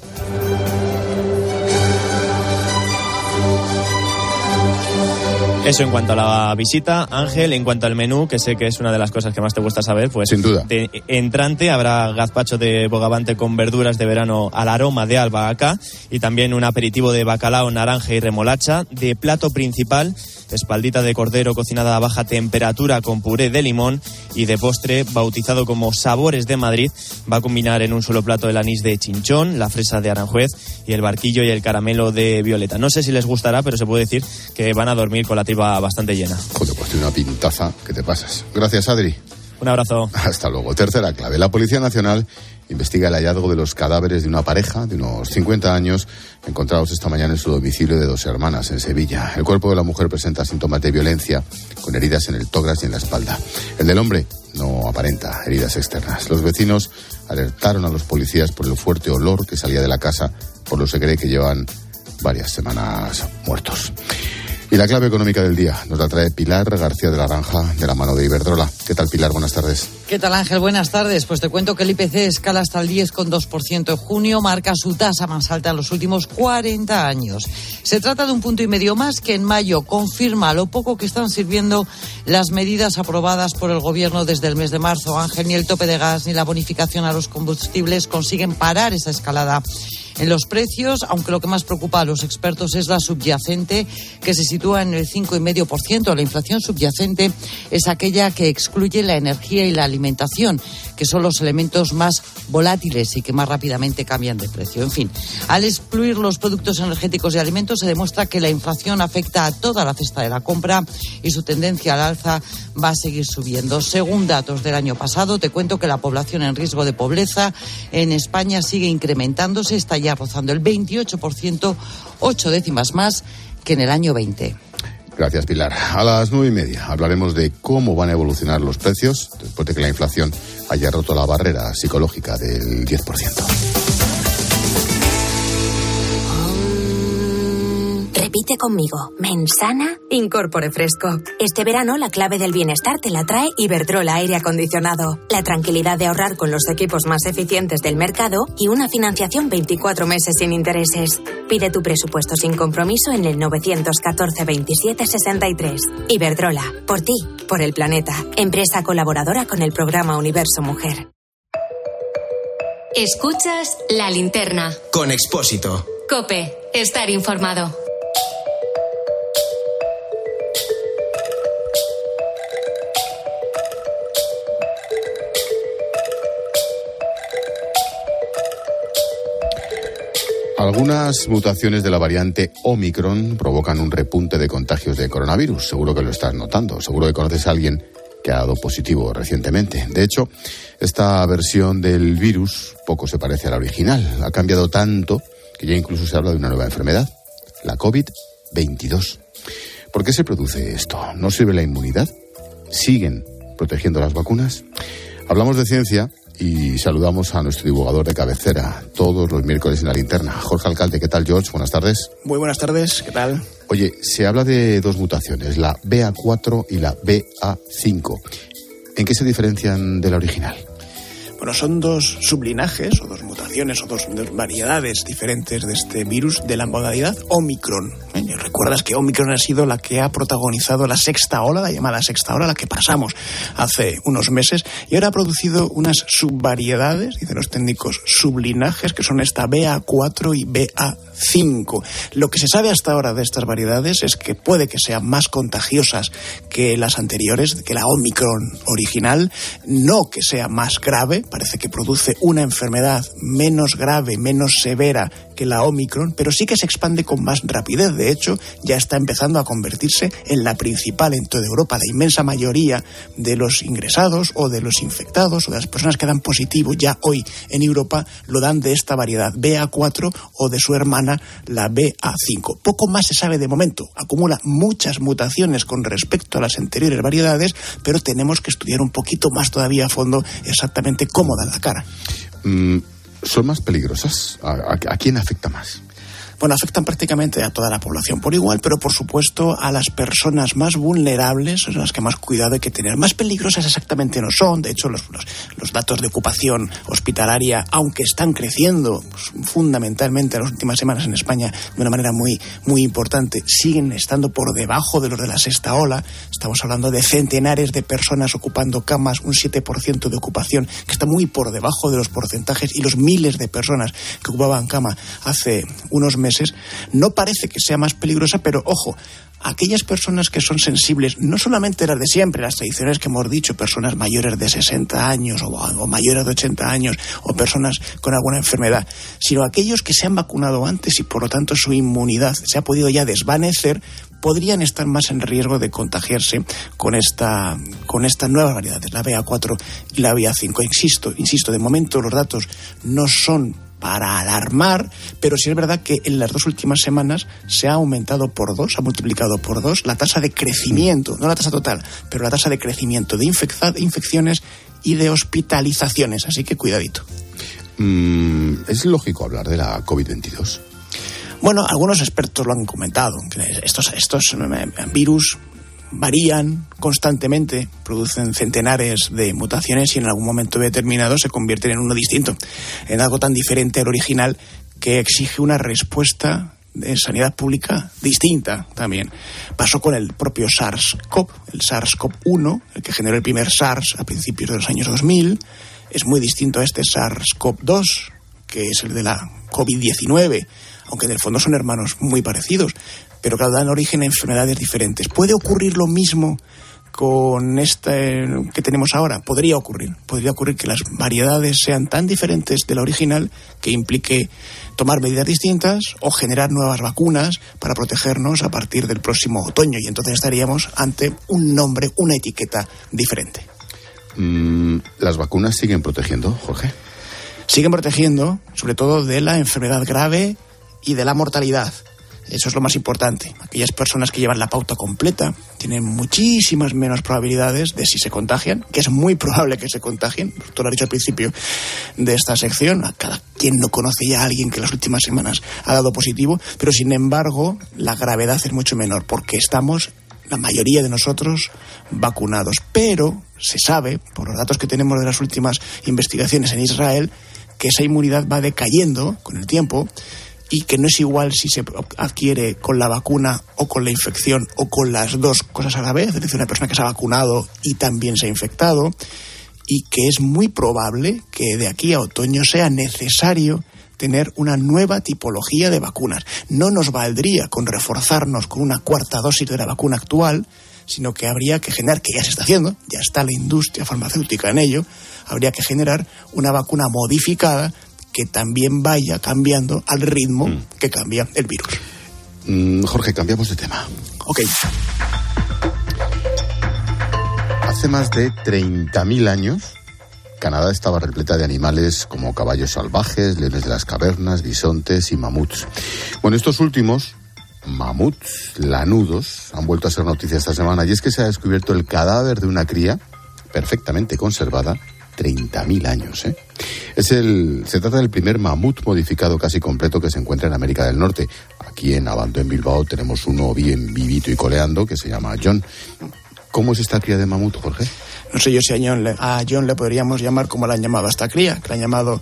Eso en cuanto a la visita. Ángel, en cuanto al menú, que sé que es una de las cosas que más te gusta saber, pues
sin duda.
De entrante habrá gazpacho de bogavante con verduras de verano al aroma de albahaca y también un aperitivo de bacalao, naranja y remolacha. De plato principal, espaldita de cordero cocinada a baja temperatura con puré de limón, y de postre, bautizado como Sabores de Madrid, va a combinar en un solo plato el anís de chinchón, la fresa de Aranjuez y el barquillo y el caramelo de violeta. No sé si les gustará, pero se puede decir que van a dormir con la tripa bastante llena.
Joder, pues tiene una pintaza que te pasas. Gracias, Adri.
Un abrazo.
Hasta luego. Tercera clave. La Policía Nacional investiga el hallazgo de los cadáveres de una pareja de unos cincuenta años encontrados esta mañana en su domicilio de Dos Hermanas, en Sevilla. El cuerpo de la mujer presenta síntomas de violencia, con heridas en el tórax y en la espalda. El del hombre no aparenta heridas externas. Los vecinos alertaron a los policías por el fuerte olor que salía de la casa, por lo que se cree que llevan varias semanas muertos. Y la clave económica del día nos la trae Pilar García de la Granja, de la mano de Iberdrola. ¿Qué tal, Pilar? Buenas tardes.
¿Qué tal, Ángel? Buenas tardes. Pues te cuento que el I P C escala hasta el diez coma dos por ciento en junio, marca su tasa más alta en los últimos cuarenta años. Se trata de un punto y medio más que en mayo, confirma lo poco que están sirviendo las medidas aprobadas por el Gobierno desde el mes de marzo. Ángel, ni el tope de gas ni la bonificación a los combustibles consiguen parar esa escalada en los precios, aunque lo que más preocupa a los expertos es la subyacente, que se sitúa en el cinco coma cinco por ciento. La inflación subyacente es aquella que excluye la energía y la alimentación, que son los elementos más volátiles y que más rápidamente cambian de precio. En fin, al excluir los productos energéticos y alimentos, se demuestra que la inflación afecta a toda la cesta de la compra y su tendencia al alza va a seguir subiendo. Según datos del año pasado, te cuento que la población en riesgo de pobreza en España sigue incrementándose, está ya rozando el veintiocho por ciento, ocho décimas más que en el año veinte.
Gracias, Pilar. A las nueve y media hablaremos de cómo van a evolucionar los precios después de que la inflación haya roto la barrera psicológica del diez por ciento.
Repite conmigo. Mensana Incorpore Fresco. Este verano la clave del bienestar te la trae Iberdrola Aire Acondicionado. La tranquilidad de ahorrar con los equipos más eficientes del mercado y una financiación veinticuatro meses sin intereses. Pide tu presupuesto sin compromiso en el novecientos catorce veintisiete sesenta y tres. Iberdrola. Por ti, por el planeta. Empresa colaboradora con el programa Universo Mujer.
Escuchas La Linterna.
Con Expósito.
COPE. Estar informado.
Algunas mutaciones de la variante Omicron provocan un repunte de contagios de coronavirus. Seguro que lo estás notando. Seguro que conoces a alguien que ha dado positivo recientemente. De hecho, esta versión del virus poco se parece a la original. Ha cambiado tanto que ya incluso se habla de una nueva enfermedad, la COVID veintidós. ¿Por qué se produce esto? ¿No sirve la inmunidad? ¿Siguen protegiendo las vacunas? Hablamos de ciencia y saludamos a nuestro divulgador de cabecera todos los miércoles en La Linterna. Jorge Alcalde, ¿qué tal, George? Buenas tardes.
Muy buenas tardes, ¿qué tal?
Oye, se habla de dos mutaciones, la B A cuatro y la B A cinco. ¿En qué se diferencian de la original?
Bueno, son dos sublinajes, o dos mutaciones, o dos, dos variedades diferentes de este virus de la modalidad Omicron. ¿Eh? Recuerdas que Omicron ha sido la que ha protagonizado la sexta ola, la llamada sexta ola, la que pasamos hace unos meses, y ahora ha producido unas subvariedades, dicen los técnicos, sublinajes, que son esta B A cuatro y B A cinco. Lo que se sabe hasta ahora de estas variedades es que puede que sean más contagiosas que las anteriores, que la Omicron original, no que sea más grave. Parece que produce una enfermedad menos grave, menos severa que la Omicron, pero sí que se expande con más rapidez. De hecho, ya está empezando a convertirse en la principal en toda Europa. La inmensa mayoría de los ingresados o de los infectados o de las personas que dan positivo ya hoy en Europa lo dan de esta variedad B A cuatro o de su hermana, la B A cinco. Poco más se sabe de momento. Acumula muchas mutaciones con respecto a las anteriores variedades, pero tenemos que estudiar un poquito más todavía a fondo exactamente cómo dan la cara.
Mm, ¿Son más peligrosas? ¿A, a, a quién afecta más?
Bueno, afectan prácticamente a toda la población por igual, pero por supuesto a las personas más vulnerables, son las que más cuidado hay que tener. Más peligrosas exactamente no son. De hecho, los, los, los datos de ocupación hospitalaria, aunque están creciendo pues, fundamentalmente en las últimas semanas en España de una manera muy, muy importante, siguen estando por debajo de los de la sexta ola. Estamos hablando de centenares de personas ocupando camas, un siete por ciento de ocupación, que está muy por debajo de los porcentajes, y los miles de personas que ocupaban cama hace unos meses. No parece que sea más peligrosa, pero ojo, aquellas personas que son sensibles, no solamente las de siempre, las tradicionales que hemos dicho, personas mayores de sesenta años o, o mayores de ochenta años o personas con alguna enfermedad, sino aquellos que se han vacunado antes y por lo tanto su inmunidad se ha podido ya desvanecer, podrían estar más en riesgo de contagiarse con esta con estas nuevas variedades, la B A cuatro y la B A cinco. Insisto, insisto, de momento los datos no son para alarmar, pero sí es verdad que en las dos últimas semanas se ha aumentado por dos, ha multiplicado por dos la tasa de crecimiento, no la tasa total, pero la tasa de crecimiento de infecta- infecciones y de hospitalizaciones, así que cuidadito.
Mm, ¿Es lógico hablar de la COVID veintidós?
Bueno, algunos expertos lo han comentado, que estos, estos virus varían constantemente, producen centenares de mutaciones y en algún momento determinado se convierten en uno distinto, en algo tan diferente al original que exige una respuesta de sanidad pública distinta también. Pasó con el propio SARS-CoV, el SARS-CoV uno, el que generó el primer SARS a principios de los años dos mil. Es muy distinto a este SARS-CoV dos, que es el de la COVID diecinueve, aunque en el fondo son hermanos muy parecidos, pero claro, dan origen a enfermedades diferentes. ¿Puede ocurrir lo mismo con este que tenemos ahora? Podría ocurrir. Podría ocurrir que las variedades sean tan diferentes de la original que implique tomar medidas distintas o generar nuevas vacunas para protegernos a partir del próximo otoño, y entonces estaríamos ante un nombre, una etiqueta diferente.
Mm, ¿Las vacunas siguen protegiendo, Jorge?
Siguen protegiendo, sobre todo de la enfermedad grave y de la mortalidad. Eso es lo más importante. Aquellas personas que llevan la pauta completa tienen muchísimas menos probabilidades de si se contagian, que es muy probable que se contagien. Tú lo has dicho al principio de esta sección. A cada quien no conoce ya a alguien que en las últimas semanas ha dado positivo, pero sin embargo la gravedad es mucho menor porque estamos, la mayoría de nosotros, vacunados. Pero se sabe, por los datos que tenemos de las últimas investigaciones en Israel, que esa inmunidad va decayendo con el tiempo y que no es igual si se adquiere con la vacuna o con la infección o con las dos cosas a la vez, es decir, una persona que se ha vacunado y también se ha infectado, y que es muy probable que de aquí a otoño sea necesario tener una nueva tipología de vacunas. No nos valdría con reforzarnos con una cuarta dosis de la vacuna actual, sino que habría que generar, que ya se está haciendo, ya está la industria farmacéutica en ello, habría que generar una vacuna modificada que también vaya cambiando al ritmo mm. que cambia el virus.
Mm, Jorge, cambiamos de tema.
Ok.
Hace más de treinta mil años, Canadá estaba repleta de animales como caballos salvajes, leones de las cavernas, bisontes y mamuts. Bueno, estos últimos, mamuts lanudos, han vuelto a ser noticia esta semana, y es que se ha descubierto el cadáver de una cría perfectamente conservada, treinta mil años, ¿eh? Es el, se trata del primer mamut modificado casi completo que se encuentra en América del Norte. Aquí en Abando, en Bilbao, tenemos uno bien vivito y coleando que se llama John. ¿Cómo es esta cría de mamut, Jorge?
No sé yo si a John, le, a John le podríamos llamar como le han llamado a esta cría, que le han llamado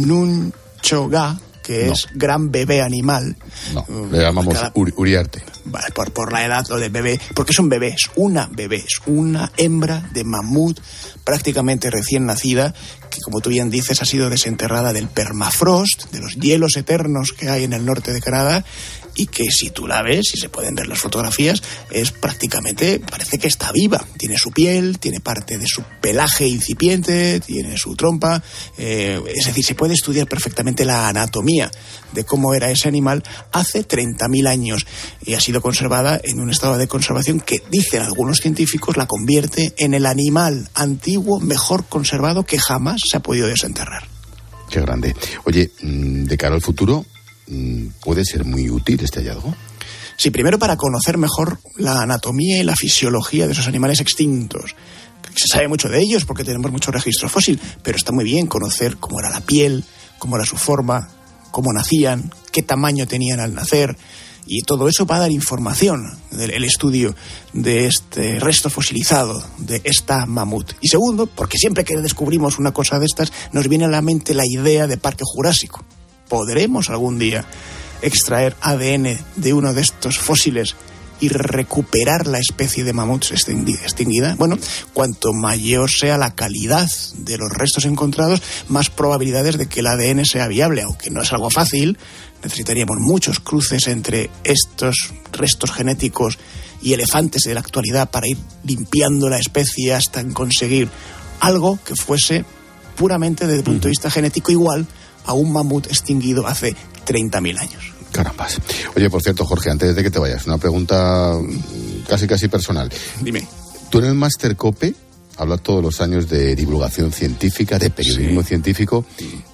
Nunchoga, que no. es gran bebé animal.
No, le llamamos cada... Uri, Uriarte.
Vale, por, por la edad, lo de bebé, porque es un bebé, es una bebé, es una hembra de mamut prácticamente recién nacida, que como tú bien dices ha sido desenterrada del permafrost, de los hielos eternos que hay en el norte de Canadá, y que si tú la ves, si se pueden ver las fotografías, es prácticamente, parece que está viva. Tiene su piel, tiene parte de su pelaje incipiente, tiene su trompa, eh, es decir, se puede estudiar perfectamente la anatomía de cómo era ese animal hace treinta mil años, y ha sido conservada en un estado de conservación que, dicen algunos científicos, la convierte en el animal antiguo mejor conservado que jamás se ha podido desenterrar.
Qué grande. Oye, de cara al futuro, ¿puede ser muy útil este hallazgo?
Sí, primero para conocer mejor la anatomía y la fisiología de esos animales extintos. Se sabe mucho de ellos porque tenemos mucho registro fósil, pero está muy bien conocer cómo era la piel, cómo era su forma, cómo nacían, qué tamaño tenían al nacer, y todo eso va a dar información del estudio de este resto fosilizado, de esta mamut. Y segundo, porque siempre que descubrimos una cosa de estas, nos viene a la mente la idea de Parque Jurásico. ¿Podremos algún día extraer A D N de uno de estos fósiles y recuperar la especie de mamuts extinguida? Bueno, cuanto mayor sea la calidad de los restos encontrados, más probabilidades de que el A D N sea viable, aunque no es algo fácil. Necesitaríamos muchos cruces entre estos restos genéticos y elefantes de la actualidad para ir limpiando la especie hasta conseguir algo que fuese puramente desde el punto de vista genético igual a un mamut extinguido hace treinta mil años.
Carambas. Oye, por cierto, Jorge, antes de que te vayas, una pregunta casi casi personal.
Dime.
Tú en el Máster COPE hablas todos los años de divulgación científica, de periodismo sí. científico.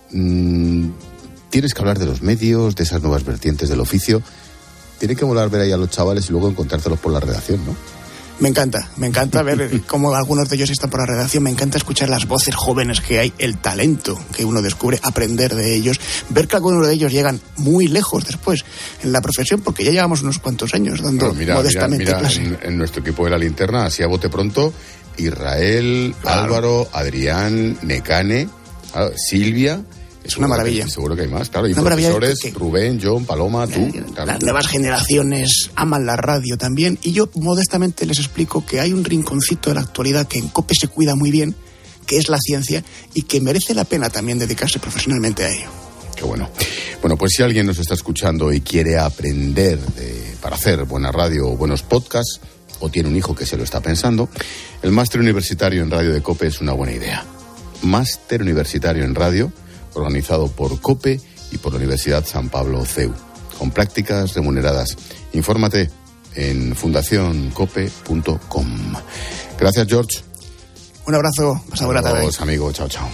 Mm, tienes que hablar de los medios, de esas nuevas vertientes del oficio. Tiene que volar ver ahí a los chavales y luego encontrártelos por la redacción, ¿no?
Me encanta, me encanta ver cómo algunos de ellos están por la redacción, me encanta escuchar las voces jóvenes que hay, el talento que uno descubre, aprender de ellos, ver que algunos de ellos llegan muy lejos después en la profesión, porque ya llevamos unos cuantos años dando bueno, mira, modestamente
mira, mira,
clase.
En, en nuestro equipo de la linterna, así a bote pronto, Israel, claro. Álvaro, Adrián, Necane, Silvia...
Es una maravilla.
Que, seguro que hay más, claro. Y una profesores, que, Rubén, John, Paloma, tú. Claro.
Las nuevas generaciones aman la radio también. Y yo modestamente les explico que hay un rinconcito de la actualidad que en COPE se cuida muy bien, que es la ciencia, y que merece la pena también dedicarse profesionalmente a ello.
Qué bueno. Bueno, pues si alguien nos está escuchando y quiere aprender de, para hacer buena radio o buenos podcasts, o tiene un hijo que se lo está pensando, el máster universitario en radio de COPE es una buena idea. Máster universitario en radio, organizado por COPE y por la Universidad San Pablo C E U, con prácticas remuneradas. Infórmate en fundación cope punto com. Gracias, George.
Un abrazo, pasa buena tarde.
Adiós, amigo, chao, chao.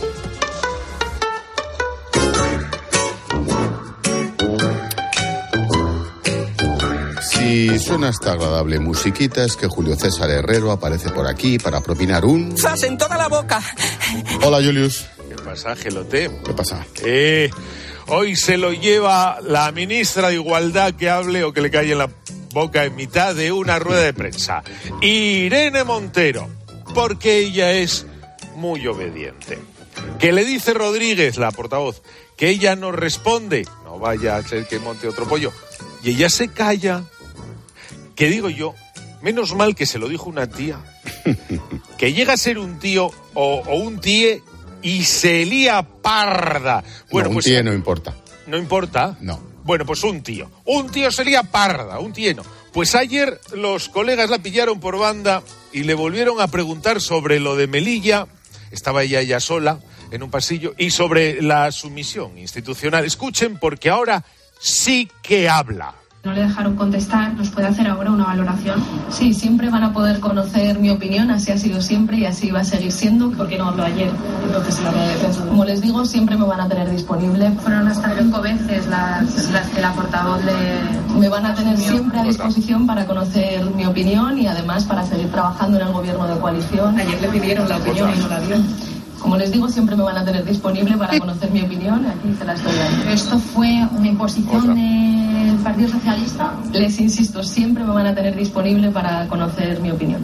Y suena esta agradable musiquita, es que Julio César Herrero aparece por aquí para propinar un...
¡Zas en toda la boca!
Hola, Julius.
¿Qué pasa, Gelote?
¿Qué pasa?
Eh, hoy se lo lleva la ministra de Igualdad que hable o que le calle en la boca en mitad de una rueda de prensa. Irene Montero, porque ella es muy obediente. Que le dice Rodríguez, la portavoz, que ella no responde, no vaya a ser que monte otro pollo, y ella se calla. Que digo yo, menos mal que se lo dijo una tía, que llega a ser un tío o, o un tíe y se lía parda. Bueno,
no, un
pues
tíe no importa.
¿No importa?
No.
Bueno, pues un tío. Un tío se lía parda, un tío no. Pues ayer los colegas la pillaron por banda y le volvieron a preguntar sobre lo de Melilla. Estaba ella ya sola en un pasillo. Y sobre la sumisión institucional. Escuchen, porque ahora sí que habla.
No le dejaron contestar, ¿nos puede hacer ahora una valoración? Sí, siempre van a poder conocer mi opinión, así ha sido siempre y así va a seguir siendo. ¿Por qué no habló ayer? Entonces, la rueda de prensa. Como les digo, siempre me van a tener disponible. Fueron hasta cinco veces las, las que la portavoz le... Me van a tener siempre a disposición para conocer mi opinión y además para seguir trabajando en el gobierno de coalición. Ayer le pidieron la opinión y no la dio. Como les digo, siempre me van a tener disponible para conocer mi opinión. Aquí se la estoy dando. ¿Esto fue una imposición del Partido Socialista? Les insisto, siempre me van a tener disponible para conocer mi opinión.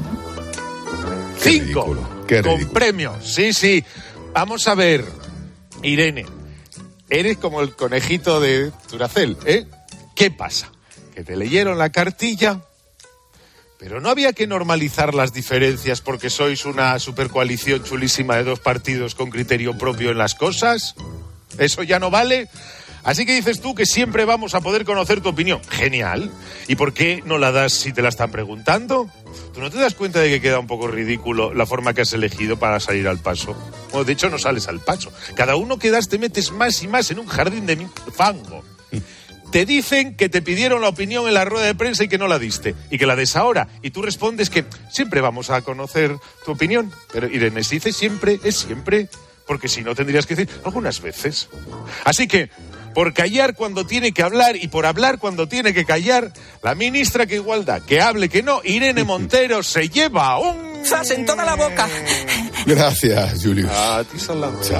Cinco.
Qué
con
ridículo.
premios. Sí, sí. Vamos a ver, Irene. Eres como el conejito de Duracell, ¿eh? ¿Qué pasa? Que te leyeron la cartilla... Pero no había que normalizar las diferencias porque sois una supercoalición chulísima de dos partidos con criterio propio en las cosas. ¿Eso ya no vale? Así que dices tú que siempre vamos a poder conocer tu opinión. Genial. ¿Y por qué no la das si te la están preguntando? ¿Tú no te das cuenta de que queda un poco ridículo la forma que has elegido para salir al paso? Bueno, de hecho no sales al paso. Cada uno que das te metes más y más en un jardín de fango. Te dicen que te pidieron la opinión en la rueda de prensa y que no la diste, y que la des ahora, y tú respondes que siempre vamos a conocer tu opinión. Pero Irene, si dice siempre, es siempre, porque si no tendrías que decir algunas veces. Así que, por callar cuando tiene que hablar y por hablar cuando tiene que callar, la ministra que igualdad, que hable que no, Irene Montero se lleva un...
¡Zas en toda la boca!
Gracias, Julius.
A ti, Salado.
Chao.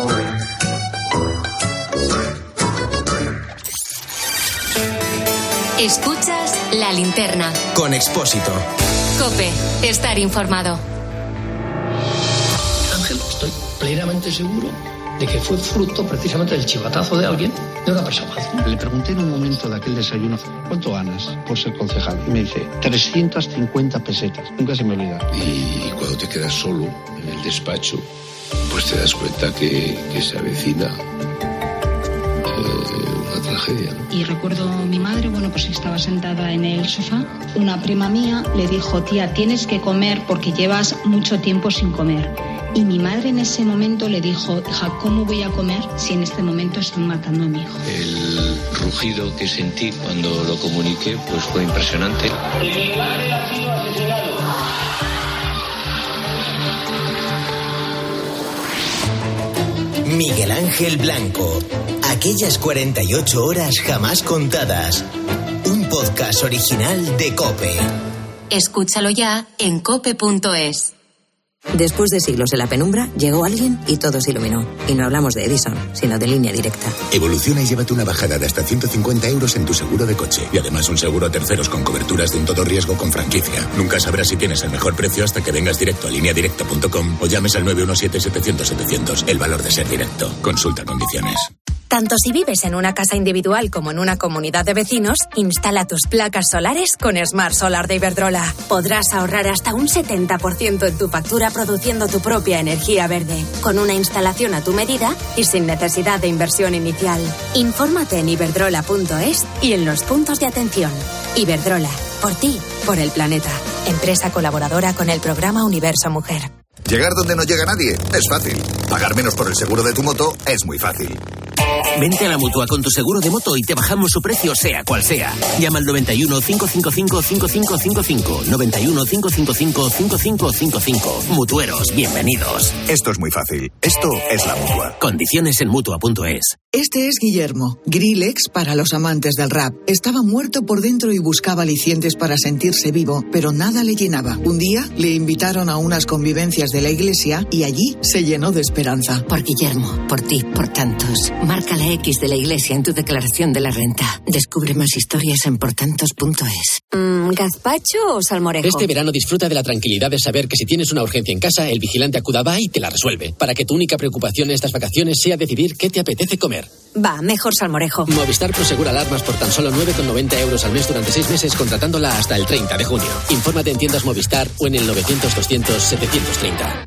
Escuchas La Linterna.
Con Expósito.
COPE. Estar informado.
Ángel, estoy plenamente seguro de que fue fruto precisamente del chivatazo de alguien, de una persona.
Le pregunté en un momento de aquel desayuno, ¿cuánto ganas por ser concejal? Y me dice, trescientas cincuenta pesetas. Nunca se me olvida.
Y cuando te quedas solo en el despacho, pues te das cuenta que, que se avecina una tragedia, ¿no?
Y recuerdo mi madre, bueno, pues estaba sentada en el sofá. Una prima mía le dijo, tía, tienes que comer porque llevas mucho tiempo sin comer. Y mi madre en ese momento le dijo, hija, ¿cómo voy a comer si en este momento están matando a mi hijo?
El rugido que sentí cuando lo comuniqué, pues fue impresionante.
Miguel Ángel Blanco. Aquellas cuarenta y ocho horas jamás contadas. Un podcast original de COPE.
Escúchalo ya en cope punto es.
Después de siglos en la penumbra, llegó alguien y todo se iluminó. Y no hablamos de Edison, sino de Línea Directa.
Evoluciona y llévate una bajada de hasta ciento cincuenta euros en tu seguro de coche. Y además un seguro a terceros con coberturas de un todo riesgo con franquicia. Nunca sabrás si tienes el mejor precio hasta que vengas directo a línea directa punto com o llames al nueve uno siete, setecientos, setecientos. El valor de ser directo. Consulta condiciones.
Tanto si vives en una casa individual como en una comunidad de vecinos, instala tus placas solares con Smart Solar de Iberdrola. Podrás ahorrar hasta un setenta por ciento en tu factura produciendo tu propia energía verde, con una instalación a tu medida y sin necesidad de inversión inicial. Infórmate en iberdrola punto es y en los puntos de atención. Iberdrola, por ti, por el planeta. Empresa colaboradora con el programa Universo Mujer.
Llegar donde no llega nadie es fácil. Pagar menos por el seguro de tu moto es muy fácil.
Vente a la Mutua con tu seguro de moto y te bajamos su precio sea cual sea. Llama al noventa y uno, cinco cinco cinco, cinco cinco cinco cinco. noventa y uno, cinco cinco cinco, cinco cinco cinco cinco. Mutueros, bienvenidos.
Esto es muy fácil. Esto es la Mutua.
Condiciones en Mutua punto es.
Este es Guillermo, Grillex para los amantes del rap. Estaba muerto por dentro y buscaba alicientes para sentirse vivo, pero nada le llenaba. Un día le invitaron a unas convivencias de la iglesia y allí se llenó de esperanza.
Por Guillermo, por ti, por tantos. Marca la X de la iglesia en tu declaración de la renta. Descubre más historias en portantos punto es.
Mm, ¿Gazpacho o salmorejo?
Este verano disfruta de la tranquilidad de saber que si tienes una urgencia en casa, el vigilante acuda y te la resuelve. Para que tu única preocupación en estas vacaciones sea decidir qué te apetece comer.
Va, mejor salmorejo.
Movistar Prosegura alarmas por tan solo nueve con noventa euros al mes durante seis meses contratándola hasta el treinta de junio. Infórmate en tiendas Movistar o en el novecientos, doscientos, setecientos treinta.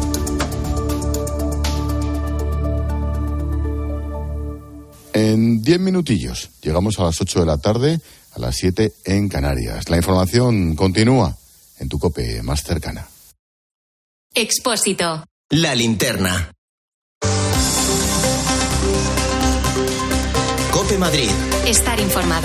En diez minutillos llegamos a las ocho de la tarde, a las siete en Canarias. La información continúa en tu COPE más cercana.
Expósito.
La linterna. COPE Madrid.
Estar informado.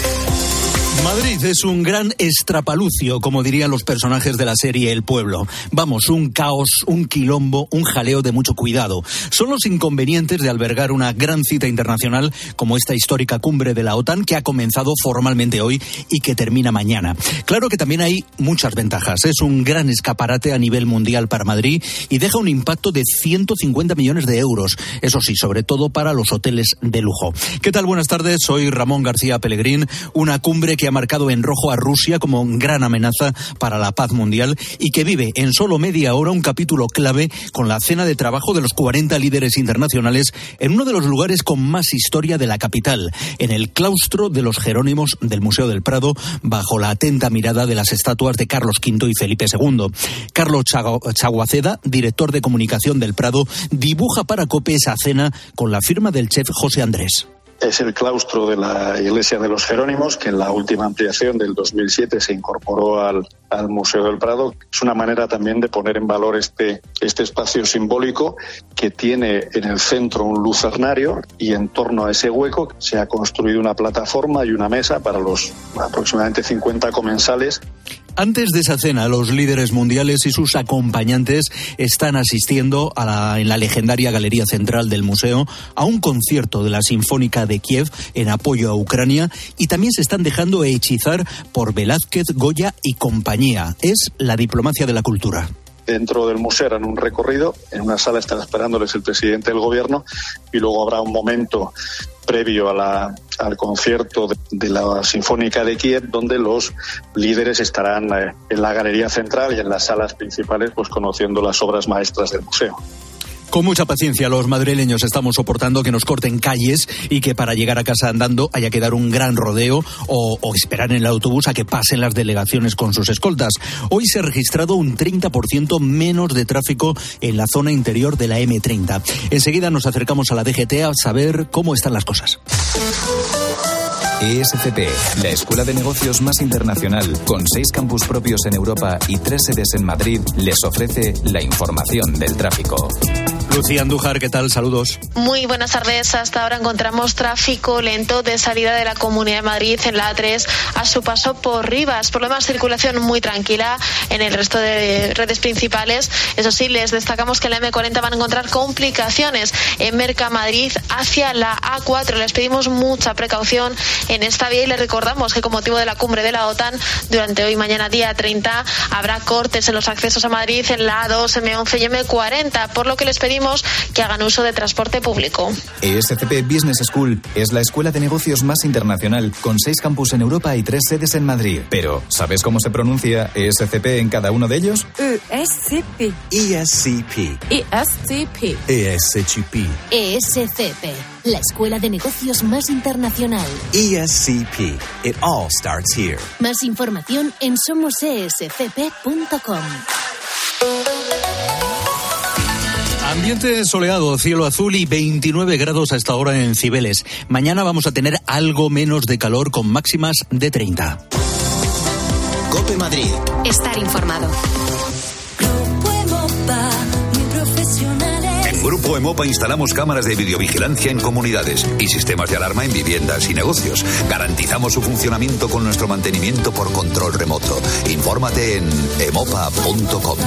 Madrid es un gran estrapalucio, como dirían los personajes de la serie El Pueblo. Vamos, un caos, un quilombo, un jaleo de mucho cuidado. Son los inconvenientes de albergar una gran cita internacional como esta histórica cumbre de la OTAN que ha comenzado formalmente hoy y que termina mañana. Claro que también hay muchas ventajas. Es un gran escaparate a nivel mundial para Madrid y deja un impacto de ciento cincuenta millones de euros. Eso sí, sobre todo para los hoteles de lujo. ¿Qué tal? Buenas tardes. Soy Ramón García Pellegrín. Una cumbre que ha marcado en rojo a Rusia como gran amenaza para la paz mundial y que vive en solo media hora un capítulo clave con la cena de trabajo de los cuarenta líderes internacionales en uno de los lugares con más historia de la capital, en el claustro de los Jerónimos del Museo del Prado, bajo la atenta mirada de las estatuas de Carlos quinto y Felipe segundo. Carlos Chaguaceda, director de comunicación del Prado, dibuja para COPE esa cena con la firma del chef José Andrés.
Es el claustro de la iglesia de los Jerónimos, que en la última ampliación del dos mil siete se incorporó al, al Museo del Prado. Es una manera también de poner en valor este, este espacio simbólico que tiene en el centro un lucernario y en torno a ese hueco se ha construido una plataforma y una mesa para los aproximadamente cincuenta comensales.
Antes de esa cena, los líderes mundiales y sus acompañantes están asistiendo a la, en la legendaria Galería Central del Museo a un concierto de la Sinfónica de Kiev en apoyo a Ucrania y también se están dejando hechizar por Velázquez, Goya y compañía. Es la diplomacia de la cultura.
Dentro del museo harán un recorrido, en una sala estará esperándoles el presidente del gobierno y luego habrá un momento previo a la, al concierto de, de la Sinfónica de Kiev, donde los líderes estarán eh, en la galería central y en las salas principales pues conociendo las obras maestras del museo.
Con mucha paciencia los madrileños estamos soportando que nos corten calles y que para llegar a casa andando haya que dar un gran rodeo o, o esperar en el autobús a que pasen las delegaciones con sus escoltas. Hoy se ha registrado un treinta por ciento menos de tráfico en la zona interior de la eme treinta. Enseguida nos acercamos a la D G T a saber cómo están las cosas.
E S C P, la escuela de negocios más internacional, con seis campus propios en Europa y tres sedes en Madrid, les ofrece la información del tráfico.
Lucía Andújar, ¿qué tal? Saludos.
Muy buenas tardes. Hasta ahora encontramos tráfico lento de salida de la Comunidad de Madrid en la A tres a su paso por Rivas. Por lo demás, circulación muy tranquila en el resto de redes principales. Eso sí, les destacamos que en la eme cuarenta van a encontrar complicaciones en Mercamadrid hacia la A cuatro. Les pedimos mucha precaución en esta vía y les recordamos que con motivo de la cumbre de la OTAN, durante hoy mañana día treinta, habrá cortes en los accesos a Madrid en la A dos, eme once y eme cuarenta, por lo que les pedimos que hagan uso de transporte público.
E S C P Business School es la escuela de negocios más internacional, con seis campus en Europa y tres sedes en Madrid. Pero, ¿sabes cómo se pronuncia E S C P en cada uno de ellos?
E S C P.
E S C P.
E S C P.
E S C P.
E S C P. La escuela de negocios más internacional.
E S C P. It all starts here.
Más información en somos e s c p punto com.
Ambiente soleado, cielo azul y veintinueve grados a esta hora en Cibeles. Mañana vamos a tener algo menos de calor con máximas de treinta.
COPE Madrid.
Estar informado.
En
En Grupo Emopa instalamos cámaras de videovigilancia en comunidades y sistemas de alarma en viviendas y negocios. Garantizamos su funcionamiento con nuestro mantenimiento por control remoto. Infórmate en emopa punto com.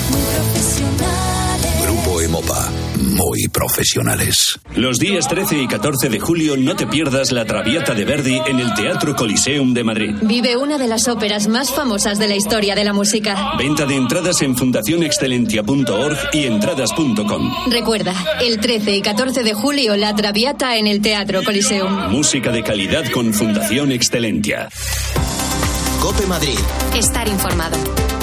Grupo Emopa. Muy profesionales.
Los días trece y catorce de julio no te pierdas La Traviata de Verdi en el Teatro Coliseum de Madrid.
Vive una de las óperas más famosas de la historia de la música.
Venta de entradas en fundación excelentia punto org y entradas punto com.
Recuerda, el trece y catorce de julio La Traviata en el Teatro Coliseum.
Música de calidad con Fundación Excelentia.
COPE Madrid.
Estar informado.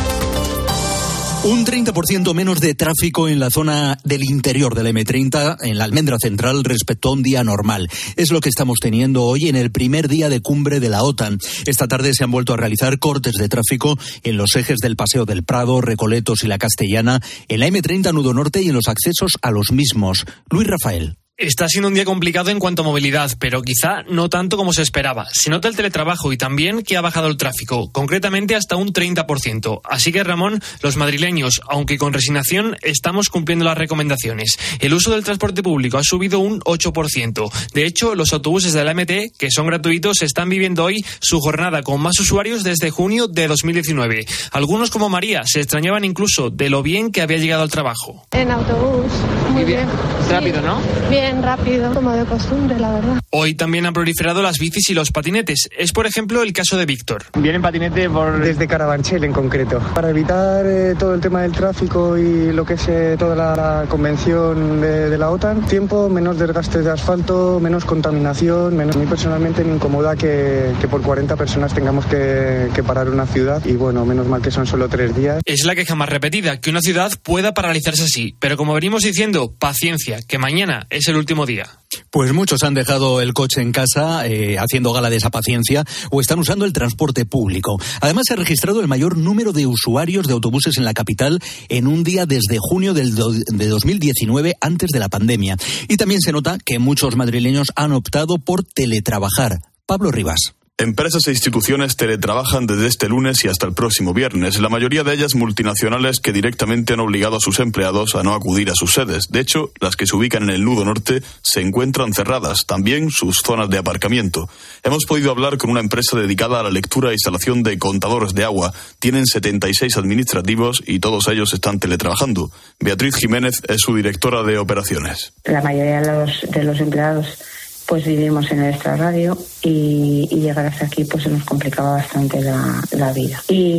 Un treinta por ciento menos de tráfico en la zona del interior de la eme treinta, en la Almendra Central, respecto a un día normal. Es lo que estamos teniendo hoy en el primer día de cumbre de la OTAN. Esta tarde se han vuelto a realizar cortes de tráfico en los ejes del Paseo del Prado, Recoletos y la Castellana, en la eme treinta Nudo Norte y en los accesos a los mismos. Luis Rafael.
Está siendo un día complicado en cuanto a movilidad, pero quizá no tanto como se esperaba. Se nota el teletrabajo y también que ha bajado el tráfico, concretamente hasta un treinta por ciento. Así que, Ramón, los madrileños, aunque con resignación, estamos cumpliendo las recomendaciones. El uso del transporte público ha subido un ocho por ciento. De hecho, los autobuses de la eme te, que son gratuitos, están viviendo hoy su jornada con más usuarios desde junio de dos mil diecinueve. Algunos, como María, se extrañaban incluso de lo bien que había llegado al trabajo.
En autobús, muy bien.
bien. Rápido, ¿no?
Bien. Rápido, como de costumbre, la verdad.
Hoy también han proliferado las bicis y los patinetes. Es, por ejemplo, el caso de Víctor.
Viene en patinete por... desde Carabanchel en concreto. Para evitar eh, todo el tema del tráfico y lo que es eh, toda la, la convención de, de la OTAN, tiempo, menos desgaste de asfalto, menos contaminación, menos... A mí personalmente me incomoda que, que por cuarenta personas tengamos que, que parar una ciudad y bueno, menos mal que son solo tres días.
Es la queja más repetida, que una ciudad pueda paralizarse así. Pero como venimos diciendo, paciencia, que mañana es el último día.
Pues muchos han dejado el coche en casa, eh, haciendo gala de esa paciencia, o están usando el transporte público. Además, se ha registrado el mayor número de usuarios de autobuses en la capital en un día desde junio del do, de dos mil diecinueve, antes de la pandemia. Y también se nota que muchos madrileños han optado por teletrabajar. Pablo Rivas.
Empresas e instituciones teletrabajan desde este lunes y hasta el próximo viernes, la mayoría de ellas multinacionales que directamente han obligado a sus empleados a no acudir a sus sedes. De hecho, las que se ubican en el Nudo Norte se encuentran cerradas, también sus zonas de aparcamiento. Hemos podido hablar con una empresa dedicada a la lectura e instalación de contadores de agua. Tienen setenta y seis administrativos y todos ellos están teletrabajando. Beatriz Jiménez es su directora de operaciones.
La mayoría de los, de los empleados pues vivimos en el extrarradio y, y llegar hasta aquí pues se nos complicaba bastante la, la vida.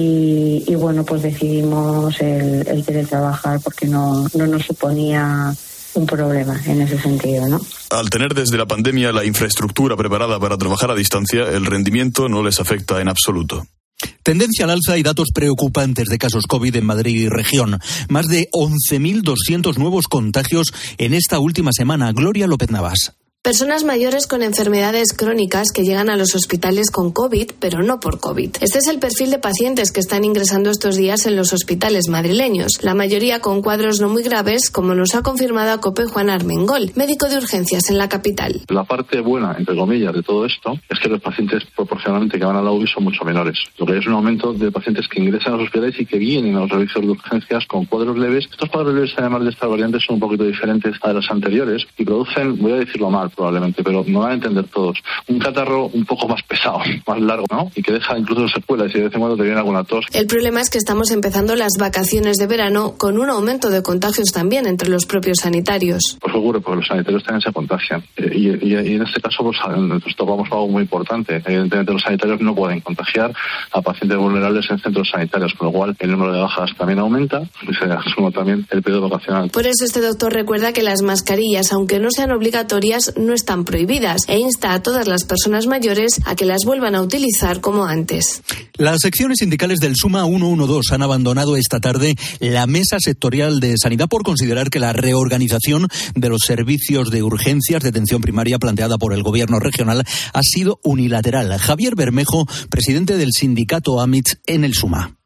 Y, y bueno, pues decidimos el, el teletrabajar porque no, no nos suponía un problema en ese sentido, ¿no?
Al tener desde la pandemia la infraestructura preparada para trabajar a distancia, el rendimiento no les afecta en absoluto.
Tendencia al alza y datos preocupantes de casos COVID en Madrid y región. Más de once mil doscientos nuevos contagios en esta última semana. Gloria López Navas.
Personas mayores con enfermedades crónicas que llegan a los hospitales con COVID, pero no por COVID. Este es el perfil de pacientes que están ingresando estos días en los hospitales madrileños, la mayoría con cuadros no muy graves, como nos ha confirmado a COPE Juan Armengol, médico de urgencias en la capital.
La parte buena, entre comillas, de todo esto es que los pacientes proporcionalmente que van a la U B I son mucho menores. Lo que hay es un aumento de pacientes que ingresan a los hospitales y que vienen a los servicios de urgencias con cuadros leves. Estos cuadros leves, además de estas variantes, son un poquito diferentes a las anteriores y producen, voy a decirlo mal, probablemente, pero no van a entender todos, un catarro un poco más pesado, más largo, ¿no? Y que deja incluso secuelas y de vez en cuando te viene alguna tos.
El problema es que estamos empezando las vacaciones de verano con un aumento de contagios también entre los propios sanitarios.
Pues ocurre, porque los sanitarios también se contagian. Eh, y, y, y en este caso, pues nosotros topamos algo muy importante. Evidentemente los sanitarios no pueden contagiar a pacientes vulnerables en centros sanitarios, con lo cual el número de bajas también aumenta y se asuma también el periodo vacacional.
Por eso este doctor recuerda que las mascarillas, aunque no sean obligatorias, no están prohibidas e insta a todas las personas mayores a que las vuelvan a utilizar como antes.
Las secciones sindicales del Suma ciento doce han abandonado esta tarde la mesa sectorial de sanidad por considerar que la reorganización de los servicios de urgencias de atención primaria planteada por el gobierno regional ha sido unilateral. Javier Bermejo, presidente del sindicato A M I T en el Suma.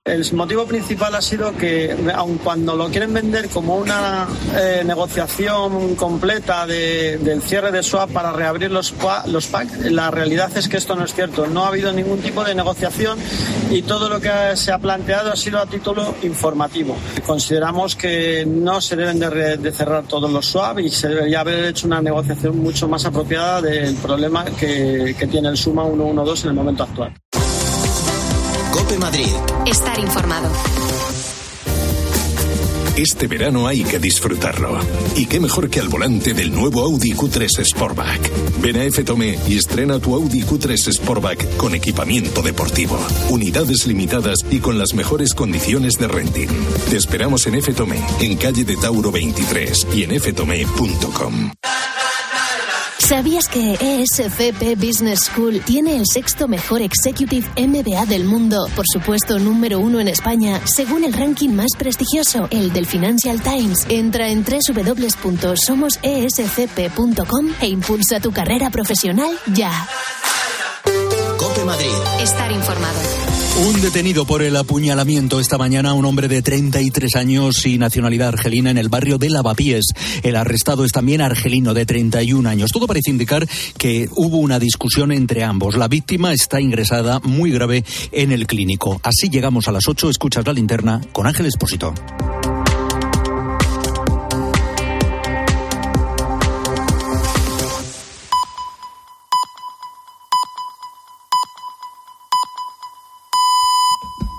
El motivo principal ha sido que, aun cuando lo quieren vender como una eh, negociación completa de, del cierre de swap para reabrir los, los P A C, la realidad es que esto no es cierto. No ha habido ningún tipo de negociación y todo lo que se ha planteado ha sido a título informativo. Consideramos que no se deben de, re, de cerrar todos los swap y se debería haber hecho una negociación mucho más apropiada del problema que, que tiene el Suma ciento doce en el momento actual.
COPE Madrid.
Estar informado.
Este verano hay que disfrutarlo. Y qué mejor que al volante del nuevo Audi Q tres Sportback. Ven a F Tome y estrena tu Audi Q tres Sportback con equipamiento deportivo, unidades limitadas y con las mejores condiciones de renting. Te esperamos en F Tome, en calle de Tauro veintitrés y en f tome punto com.
¿Sabías que E S C P Business School tiene el sexto mejor Executive M B A del mundo, por supuesto número uno en España, según el ranking más prestigioso, el del Financial Times? Entra en doble u doble u doble u punto somos e s c p punto com e impulsa tu carrera profesional ya.
COPE Madrid.
Estar informado.
Un detenido por el apuñalamiento esta mañana a un hombre de treinta y tres años y nacionalidad argelina en el barrio de Lavapiés. El arrestado es también argelino de treinta y un años. Todo parece indicar que hubo una discusión entre ambos. La víctima está ingresada muy grave en el clínico. Así llegamos a las ocho. Escuchas La Linterna con Ángel Expósito.